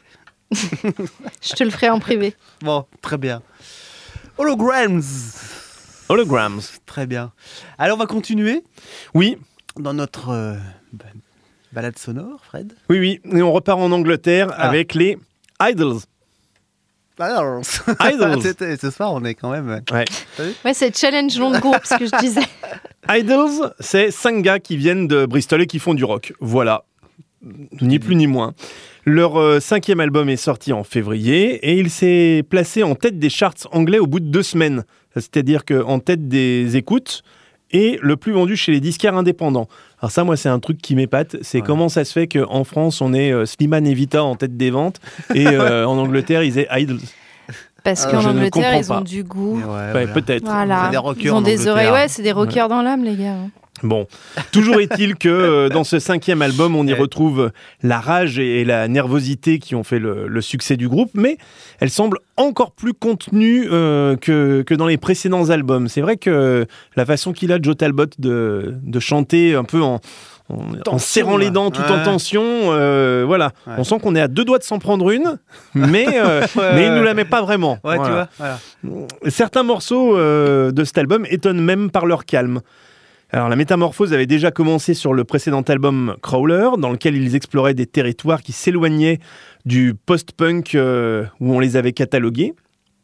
je te le ferai en privé. Bon, très bien. Holograms. Holograms. Très bien. Alors, on va continuer Oui, dans notre euh, ba- balade sonore, Fred. oui, oui. Et on repart en Angleterre Ah. avec les Idols. Alors, Idols. C'était- ce soir, on est quand même. Ouais. Ouais, c'est challenge long de groupe, ce que je disais. Idols, c'est cinq gars qui viennent de Bristol et qui font du rock. Voilà. Ni plus ni moins. Leur euh, cinquième album est sorti en février et il s'est placé en tête des charts anglais au bout de deux semaines. C'est-à-dire qu'en tête des écoutes et le plus vendu chez les disquaires indépendants. Alors ça, moi, c'est un truc qui m'épate. C'est Ouais. comment ça se fait qu'en France, on ait euh, Slimane et Vita en tête des ventes et euh, en Angleterre, ils aient Idols. Parce Ah, qu'en je ne Angleterre, comprends ils ont pas. du goût. Ouais, Ouais, voilà. peut-être. Voilà. C'est des rockers Ils ont en des Angleterre. oreilles, ouais, c'est des rockers dans l'âme, les gars. Bon, toujours est-il que euh, dans ce cinquième album, on y Ouais. retrouve la rage et la nervosité qui ont fait le, le succès du groupe, mais elle semble encore plus contenue euh, que, que dans les précédents albums. C'est vrai que la façon qu'il a, Joe Talbot, de, de chanter un peu en, en, en Tension, serrant les là. dents, tout Ouais. en tension, euh, voilà. Ouais. On sent qu'on est à deux doigts de s'en prendre une, mais, euh, Ouais, mais il ouais. nous la met pas vraiment. Ouais, Voilà. tu vois. Voilà. Certains morceaux euh, de cet album étonnent même par leur calme. Alors, la métamorphose avait déjà commencé sur le précédent album Crawler, dans lequel ils exploraient des territoires qui s'éloignaient du post-punk euh, où on les avait catalogués.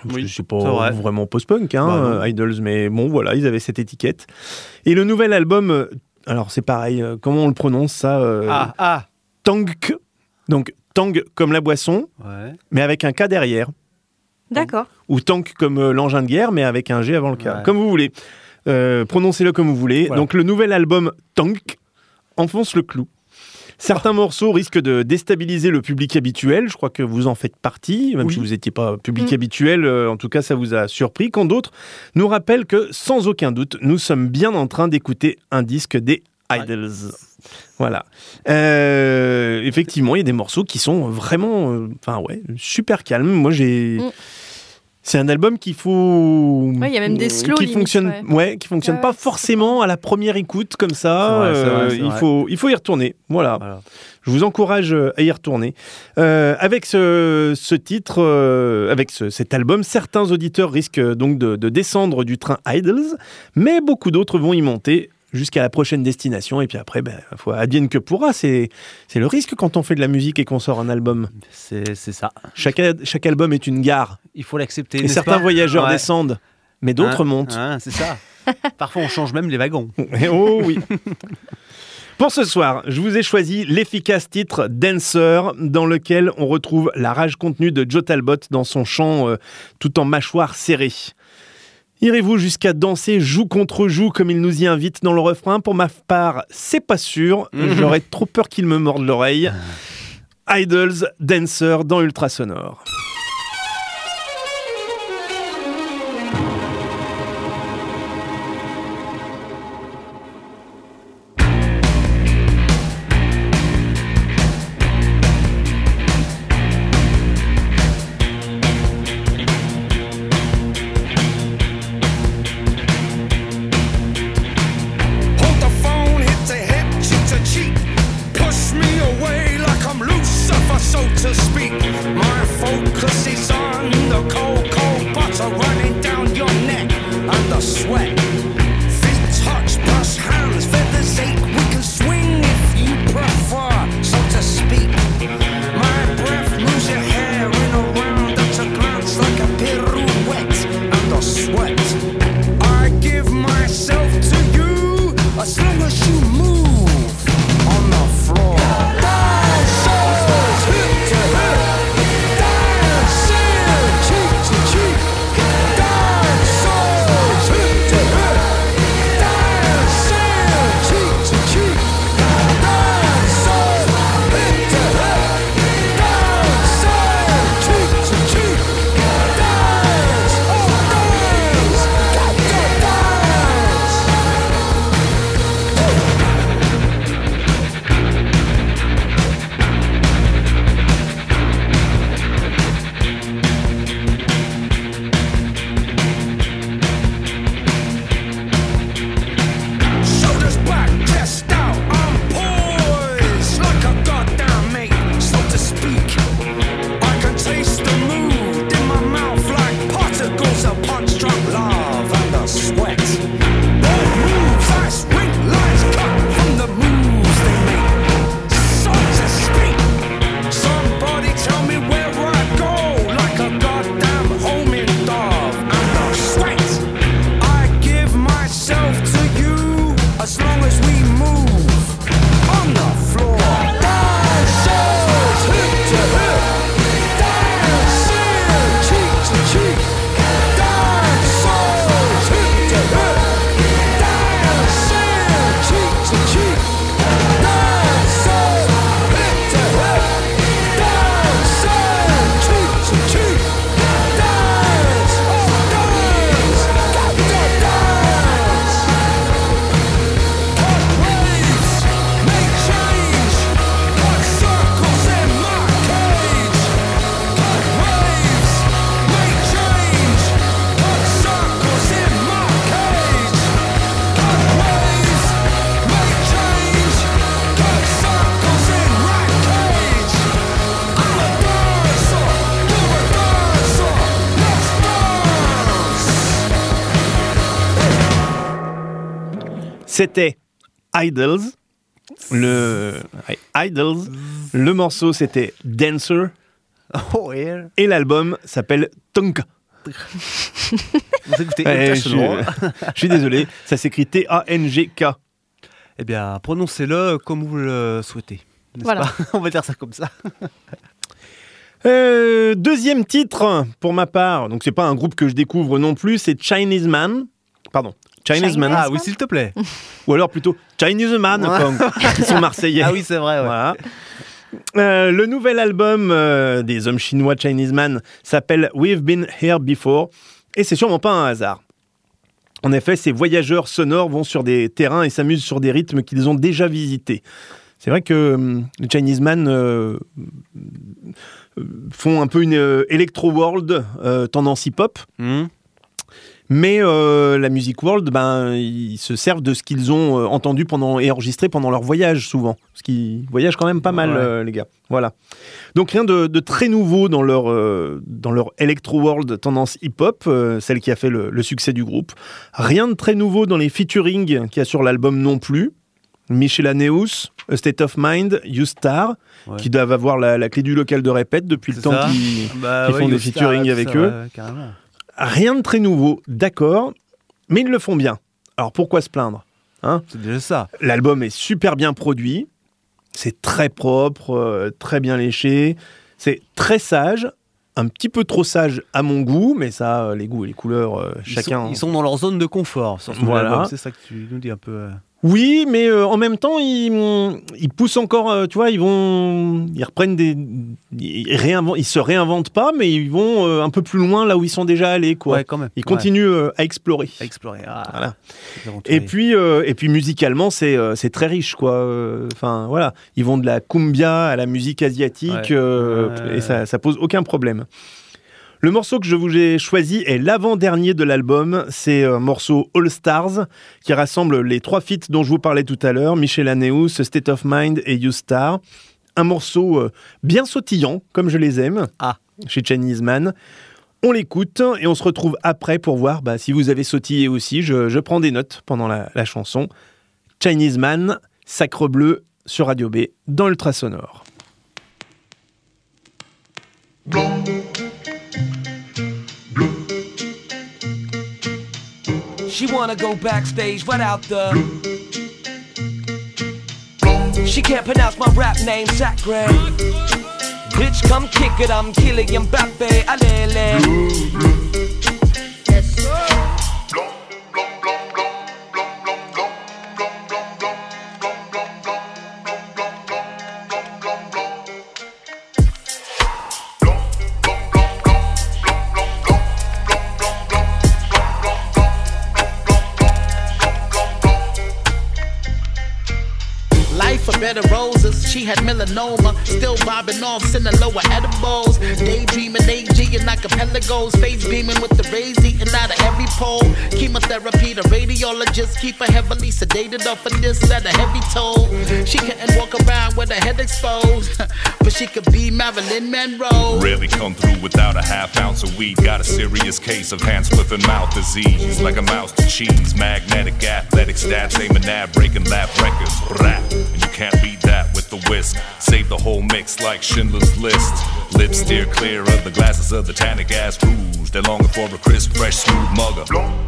Oui, c'est pas c'est vrai. vraiment post-punk, hein, Bah non. euh, Idols, mais bon, voilà, ils avaient cette étiquette. Et le nouvel album, euh, alors c'est pareil, euh, comment on le prononce ça euh, Ah, ah. Tank, donc Tang comme la boisson, Ouais. mais avec un K derrière. D'accord. Ou Tank comme euh, l'engin de guerre, mais avec un G avant le K. Ouais. Comme vous voulez. Euh, prononcez-le comme vous voulez. Voilà. Donc le nouvel album Tank enfonce le clou. Certains morceaux risquent de déstabiliser le public habituel. Je crois que vous en faites partie, même Oui. si vous n'étiez pas public Mm. habituel. euh, en tout cas, ça vous a surpris. Quand d'autres nous rappellent que, sans aucun doute, nous sommes bien en train d'écouter un disque des Idols. Voilà. Euh, effectivement, il y a des morceaux qui sont vraiment, euh, enfin ouais, super calmes. Moi, j'ai. Mm. C'est un album qu'il faut. Ouais, il y a même des slows, qui limite, fonctionne, ouais. ouais, qui fonctionne Ouais, pas ouais, c'est forcément à la première écoute comme ça. C'est vrai, c'est vrai, Euh, c'est il vrai. faut, il faut y retourner. Voilà. Voilà. Je vous encourage euh, à y retourner. Euh, avec ce, ce titre, euh, avec ce- cet album, certains auditeurs risquent euh, donc de, de descendre du train Idols, mais beaucoup d'autres vont y monter jusqu'à la prochaine destination. Et puis après, ben, faut advienne que pourra. C'est, c'est le risque quand on fait de la musique et qu'on sort un album. C'est c'est ça. Chaque, a- chaque album est une gare. Il faut l'accepter. Et n'est-ce certains pas voyageurs Ouais. descendent, mais d'autres Hein, montent. hein, c'est ça. Parfois, on change même les wagons. Oh oui. Pour ce soir, je vous ai choisi l'efficace titre Dancer, dans lequel on retrouve la rage contenue de Joe Talbot dans son chant euh, tout en mâchoire serrée. Irez-vous jusqu'à danser joue contre joue comme il nous y invite dans le refrain? Pour ma part, c'est pas sûr. J'aurais trop peur qu'il me morde l'oreille. Idols, Dancer dans Ultrasonore. Hold the phone, hit the hip, cheek to cheek. Push me away like I'm Lucifer, so to speak. My focus is on the cold, cold butter running down your neck and the sweat. Feet touch, brush hands, feathers ache. We can swing if you prefer, so to speak. My breath moves your hair in a round at a glance like a pirouette and the sweat. I give myself to you as long as you move on the floor. Dancers, hip to hip, dancing cheek to cheek. Dancers, hip to hip, dancing cheek to cheek. Dancers, hip to hip, dancing cheek to cheek. Dance, oh dance, got to dance. Shoulders back, chest out, I'm poised like a goddamn mate, so to speak. I can taste the mood in my mouth like particles of punch-drunk love and the sweat. Both moves, ice rink lines cut from the moves they make, so to speak. Somebody tell me where I go like a goddamn homing dove and the sweat. I give myself to you as long as we move on the floor. Dancers, hip to hip, dancing cheek to cheek. Dancers, hip to hip, dancing cheek to cheek. Dancers, hip to hip, dancing cheek to cheek. Dance, oh dance, got to dance. Cut waves, make change. Cut circles in my cage. Cut waves, make change. Cut circles in my cage. Cut waves, make change. Cut circles in my cage. I'm a dancer, you're a dancer. Let's dance. C'était Idols. Le Idols. Le morceau c'était Dancer Oh, yeah. et l'album s'appelle Tonka. Vous écoutez Ouais, International. je, je suis désolé, ça s'écrit T A N G K. Eh bien, prononcez-le comme vous le souhaitez. N'est-ce Voilà. pas? On va dire ça comme ça. Euh, deuxième titre pour ma part, donc c'est pas un groupe que je découvre non plus, c'est Chinese Man. Pardon, Chinese, Chinese Man. Ah oui, s'il te plaît. Ou alors plutôt Chinese Man, Ouais. comme ils sont marseillais. Ah oui, c'est vrai. Ouais. Voilà. Euh, le nouvel album euh, des hommes chinois Chinese Man s'appelle We've Been Here Before et c'est sûrement pas un hasard. En effet, ces voyageurs sonores vont sur des terrains et s'amusent sur des rythmes qu'ils ont déjà visités. C'est vrai que hum, les Chinese Man euh, font un peu une euh, electro-world euh, tendance hip-hop. Mmh. Mais euh, la Music World, ben, ils se servent de ce qu'ils ont euh, entendu pendant, et enregistré pendant leur voyage, souvent. Parce qu'ils voyagent quand même pas mal, Ouais. euh, les gars. Voilà. Donc rien de, de très nouveau dans leur, euh, dans leur Electro World tendance hip-hop, euh, celle qui a fait le, le succès du groupe. Rien de très nouveau dans les featuring qu'il y a sur l'album non plus. Michel Aneus, A State of Mind, You Star, Ouais. qui doivent avoir la, la clé du local de répète depuis le C'est temps ça. qu'ils Bah, qu'ils ouais, font des Yogstar, featuring tout avec ça, eux. ouais, carrément. Rien de très nouveau, d'accord, mais ils le font bien. Alors pourquoi se plaindre, hein? C'est déjà ça. L'album est super bien produit, c'est très propre, euh, très bien léché, c'est très sage, un petit peu trop sage à mon goût, mais ça, euh, les goûts et les couleurs, euh, Ils chacun... sont, ils sont dans leur zone de confort sur ce nouvel Voilà. album. C'est ça que tu nous dis un peu. euh. Oui, mais euh, en même temps, ils, ils poussent encore, euh, tu vois, ils vont, ils reprennent des, ils, réinventent, ils se réinventent pas, mais ils vont euh, un peu plus loin là où ils sont déjà allés, quoi. Ouais, quand même. Ils Ouais. continuent euh, à explorer. À explorer. Ah, Voilà. c'est aventurier. Et puis, euh, et puis musicalement, c'est euh, c'est très riche, quoi. Enfin, voilà, ils vont de la cumbia à la musique asiatique, Ouais. euh, Ouais. et ça, ça pose aucun problème. Le morceau que je vous ai choisi est l'avant-dernier de l'album. C'est un morceau All Stars qui rassemble les trois feats dont je vous parlais tout à l'heure, Michel Aneus, State of Mind et You Star. Un morceau euh, bien sautillant, comme je les aime, Ah. chez Chinese Man. On l'écoute et on se retrouve après pour voir bah, si vous avez sautillé aussi. Je, je prends des notes pendant la, la chanson. Chinese Man, Sacre Bleu sur Radio B, dans Ultrasonore. She wanna go backstage without the. She can't pronounce my rap name, Sacre. Bitch, come kick it, I'm Kylian Mbappe, alele. Life a bed of roses, she had melanoma. Still bobbing off Sinaloa edibles. Daydreaming, A G and acapella goes. Face beaming with the rays eating out of every pole. Chemotherapy, the radiologist keep her heavily sedated off of this at a heavy toll. She couldn't walk around with her head exposed, but she could be Marilyn Monroe. Rarely come through without a half ounce of weed. Got a serious case of hand spliff and mouth disease. Like a mouse to cheese, magnetic athletic stats, aiming at breaking lap records. Brat. And you can't beat that with the whisk. Save the whole mix like Schindler's List. Lips steer clear of the glasses of the tannic ass rouge. They're longing for a crisp, fresh, smooth mugger.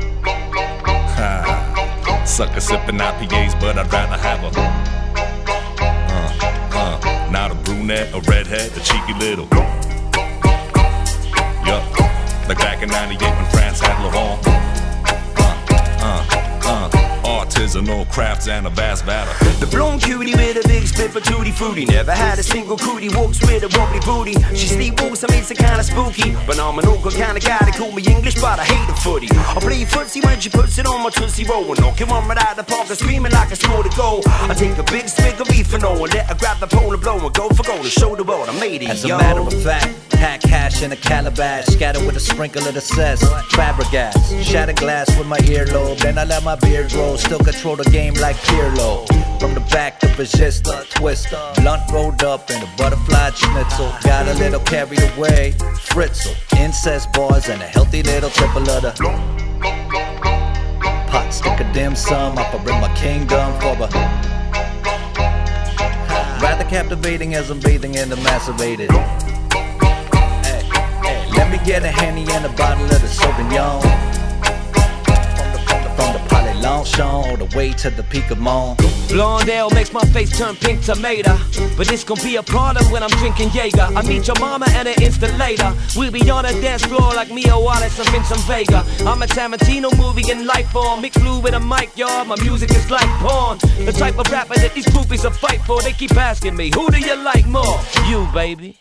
Ha. Sucker sipping I P As, but I'd rather have a uh, uh, not a brunette, a redhead, a cheeky little. Yup, like back in ninety-eight when France had Laurent. Uh, uh, uh. Artisanal crafts and a vast batter. The blonde cutie with a big split for tutti fruity. Never had a single cootie, walks with a wobbly booty. She sleepwalks and makes it kinda spooky. But I'm an awkward kinda guy, they call me English, but I hate the footy. I play footsie when she puts it on my tootsie roll. And knocking one right out the park and screaming like I scored a goal. I take a big swig of ethanol and let her grab the pole and blow and go for gold and show the world I made it, As yo. a matter of fact, pack hash in a calabash, scatter with a sprinkle of the cess, Fabregas, shatter glass with my earlobe, then I let my beard grow, still control the game like Pirlo. From the back to Regista, Twister, blunt rolled up in a butterfly schnitzel, got a little carried away, Fritzel, incest bars and a healthy little triple of the pot stick a dim sum, I bring my kingdom for a rather captivating as I'm bathing in the macerated. Let me Get a Henny and a bottle of the Sauvignon. From the Palais Longchamp all the way to the Peak of Mont. Blonde ale makes my face turn pink tomato. But this gon' be a problem when I'm drinking Jaeger. I meet your mama and an instant later. We'll be on a dance floor like Mia Wallace and Vincent Vega. I'm a Tarantino movie in life form. Mixed blue with a mic, y'all. My music is like porn. The type of rapper that these groupies will fight for. They keep asking me, who do you like more? You, baby.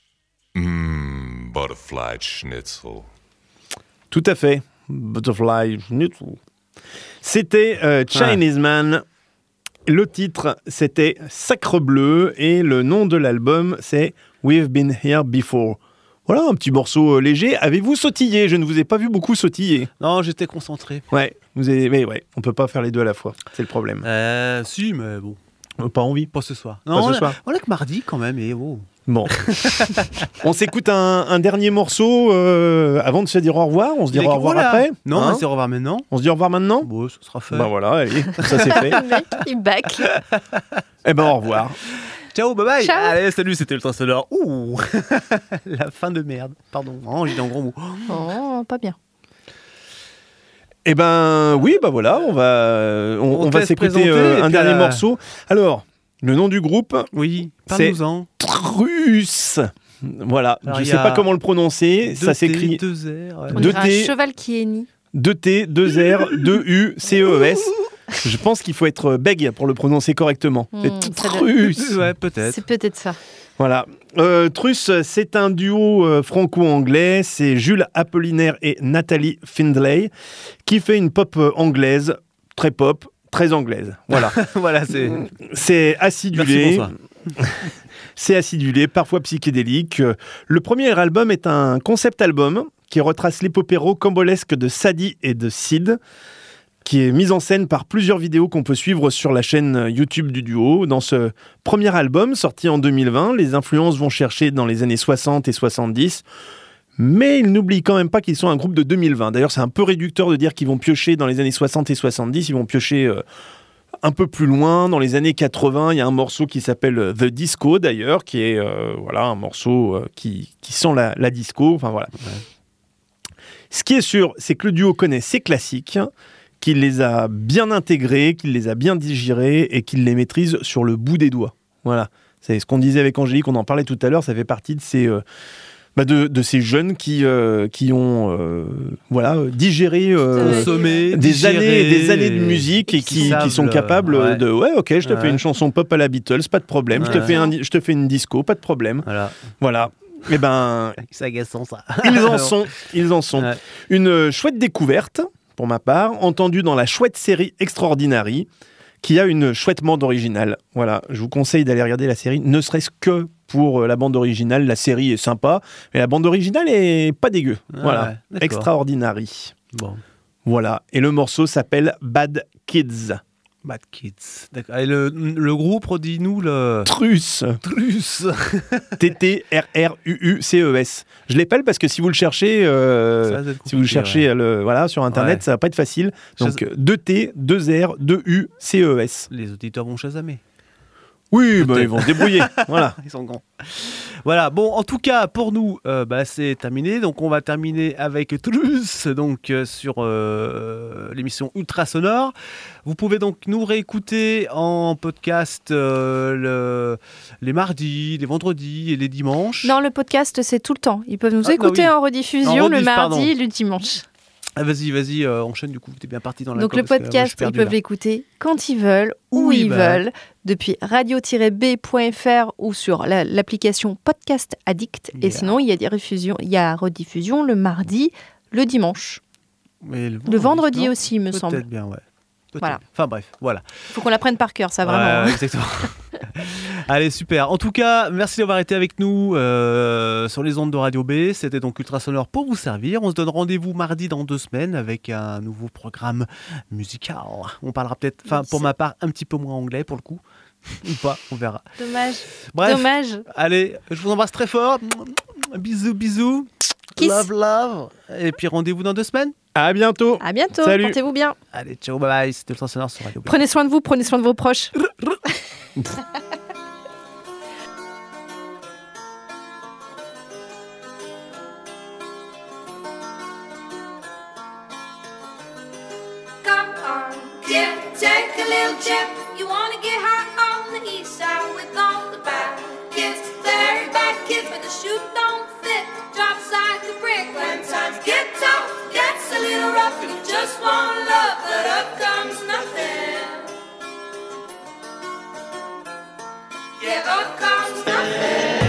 Mmm, butterfly schnitzel. Tout à fait. Butterfly schnitzel. C'était euh, Chinese ah. Man. Le titre, c'était Sacre Bleu. Et le nom de l'album, c'est We've Been Here Before. Voilà, un petit morceau léger. Avez-vous sautillé ? Je ne vous ai pas vu beaucoup sautiller. Non, j'étais concentré. Ouais, vous avez... mais ouais, on peut pas faire les deux à la fois. C'est le problème. Euh, si, mais bon. Pas envie. Pas ce soir. Non, pas on ce a, soir. On a que mardi quand même. Et oh. Bon. On s'écoute un, un dernier morceau euh, avant de se dire au revoir. On se dit au revoir voilà. après. Non, hein on se dit au revoir maintenant. On se dit au revoir maintenant. Bon, ça sera fait. Bah voilà, allez, ça c'est fait. Le mec, il bâcle. Eh ben au revoir. Ciao, bye bye. Ciao. Allez, salut, c'était Ultra Sonore. Ouh, la fin de merde. Pardon, oh, j'ai dit en gros mot. Oh, pas bien. Eh ben oui, bah voilà, on va, on, On on te va laisse s'écouter présenter, euh, et un puis dernier à la- morceau. Alors, le nom du groupe, Oui, c'est parle-nous-en. Truss. Voilà, Alors, je il sais y a pas comment le prononcer, Deux ça T, s'écrit deux R. ouais. On Deux dirait T. un cheval qui hennit. deux T, deux R, deux U, C E S. Je pense qu'il faut être bègue pour le prononcer correctement. Hmm, C'est ça doit- Truss. Ouais, peut-être. C'est peut-être ça. Voilà. Euh, Truss, c'est un duo euh, franco-anglais. C'est Jules Apollinaire et Nathalie Findlay qui fait une pop euh, anglaise, très pop, très anglaise. Voilà. Voilà, c'est. C'est Merci, acidulé. bonsoir. C'est acidulé, parfois psychédélique. Euh, Le premier album est un concept album qui retrace l'épopée rocambolesque de Sadie et de Sid, qui est mise en scène par plusieurs vidéos qu'on peut suivre sur la chaîne YouTube du duo. Dans ce premier album, sorti en deux mille vingt, les influences vont chercher dans les années soixante et soixante-dix, mais ils n'oublient quand même pas qu'ils sont un groupe de deux mille vingt. D'ailleurs, c'est un peu réducteur de dire qu'ils vont piocher dans les années soixante et soixante-dix, ils vont piocher euh, un peu plus loin. Dans les années quatre-vingts, il y a un morceau qui s'appelle The Disco, d'ailleurs, qui est euh, voilà, un morceau euh, qui, qui sent la, la disco. Enfin, voilà. Ouais. Ce qui est sûr, c'est que le duo connaît ses classiques, qu'il les a bien intégrés, qu'il les a bien digérés et qu'il les maîtrise sur le bout des doigts. Voilà. C'est ce qu'on disait avec Angélique, on en parlait tout à l'heure, ça fait partie de ces, euh, bah de, de ces jeunes qui, euh, qui ont euh, voilà, digéré euh, Consommé, des, digéré, années, des années de musique et qui, savent qui sont le- capables ouais. de « ouais, ok, je te Ouais. fais une chanson pop à la Beatles, pas de problème, je, te Ouais. fais un, je te fais une disco, pas de problème. » Voilà. Voilà. Eh ben, C'est agaçant, ça. ils en sont. Ils en sont. Ouais. Une euh, chouette découverte, pour ma part, entendue dans la chouette série Extraordinary, qui a une chouette bande originale. Voilà, je vous conseille d'aller regarder la série, ne serait-ce que pour euh, la bande originale. La série est sympa, mais la bande originale est pas dégueu. Ah voilà, ouais, d'accord. Extraordinary. Bon. Voilà, et le morceau s'appelle Bad Kids. Bad Kids. D'accord. Et le, le groupe, redis-nous le. Truss. Truss. T T R R U U C E S. Je l'appelle parce que si vous le cherchez, euh, Ça va être si vous compliqué, le cherchez ouais. le, voilà, sur Internet, Ouais. ça va pas être facile. Donc Chaz- deux T, deux R, deux U, C E S. Les auditeurs vont chasamer. Oui, bah, ils vont se débrouiller. Voilà. Ils sont grands. Voilà, bon, en tout cas, pour nous, euh, bah, c'est terminé. Donc, on va terminer avec Truss, donc euh, sur euh, l'émission Ultra Sonore. Vous pouvez donc nous réécouter en podcast euh, le- les mardis, les vendredis et les dimanches. Non, le podcast, c'est tout le temps. Ils peuvent nous Ah, écouter bah oui. en rediffusion En le rediff, mardi pardon. et le dimanche. Ah, vas-y, vas-y, euh, enchaîne, du coup, t'es bien parti dans la Donc com, le parce que moi, je suis podcast, ils perdu, peuvent là. l'écouter quand ils veulent, où, Où ils ils veulent. veulent, depuis radio tiret b point f r ou sur la- l'application Podcast Addict. Et Yeah. sinon, il y a des rediffusions, il y a rediffusion le mardi, le dimanche. Mais le Le vendredi non aussi, il me Peut-être semble. bien, ouais. Peut-être Voilà. bien. Enfin bref, voilà. Il faut qu'on l'apprenne par cœur, ça vraiment. Ouais, exactement. Allez, super. En tout cas, merci d'avoir été avec nous euh, sur les ondes de Radio B. C'était donc Ultra Sonore pour vous servir. On se donne rendez-vous mardi dans deux semaines avec un nouveau programme musical. On parlera peut-être, enfin pour ma part, un petit peu moins anglais pour le coup. Ou pas, on verra. Dommage. Bref, Dommage. allez, je vous embrasse très fort. Bisous, bisous. Kiss. Love, love. Et puis rendez-vous dans deux semaines. À bientôt. À bientôt. Salut. Portez-vous bien. Allez, ciao, bye bye. C'était Ultra Sonore sur Radio B. Prenez soin de vous, prenez soin de vos proches. a little chip. You wanna get hot on the east side with all the bad kids, very bad kids, but the shoe don't fit. Drops like a brick when times get tough. Gets a little rough and you just want love, but up comes nothing. Yeah, up comes nothing.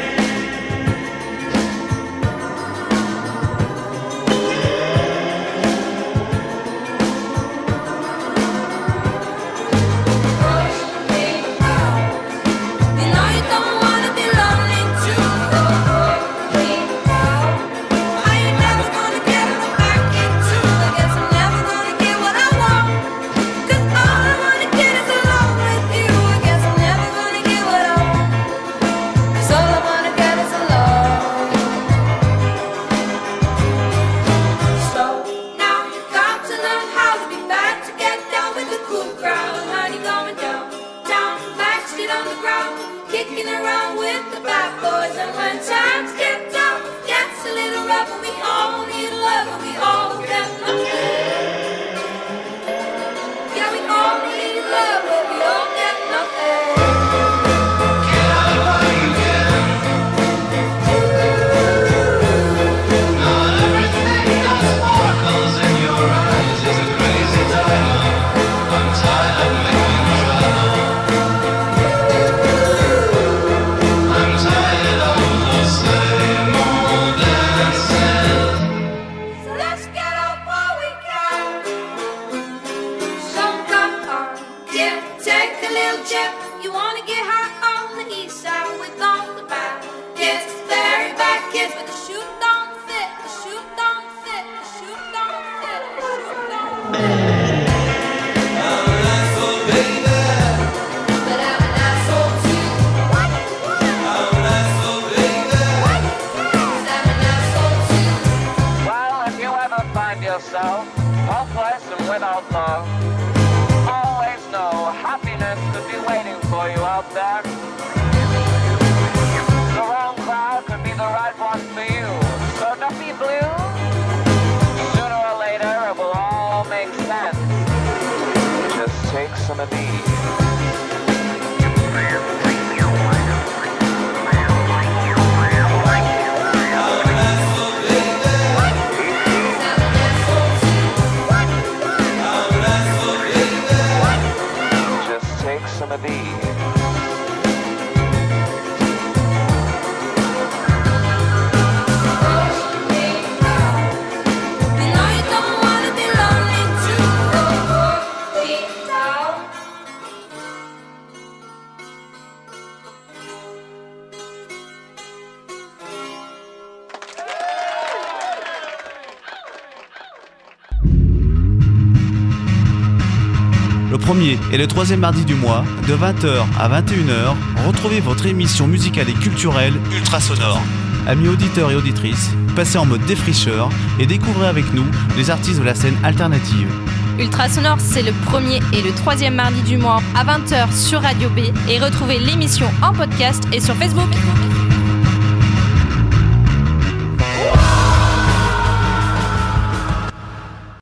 Le premier et le troisième mardi du mois, de vingt heures à vingt et une heures, retrouvez votre émission musicale et culturelle Ultrasonore. Amis auditeurs et auditrices, passez en mode défricheur et découvrez avec nous les artistes de la scène alternative. Ultrasonore, c'est le premier et le troisième mardi du mois à vingt heures sur Radio B et retrouvez l'émission en podcast et sur Facebook.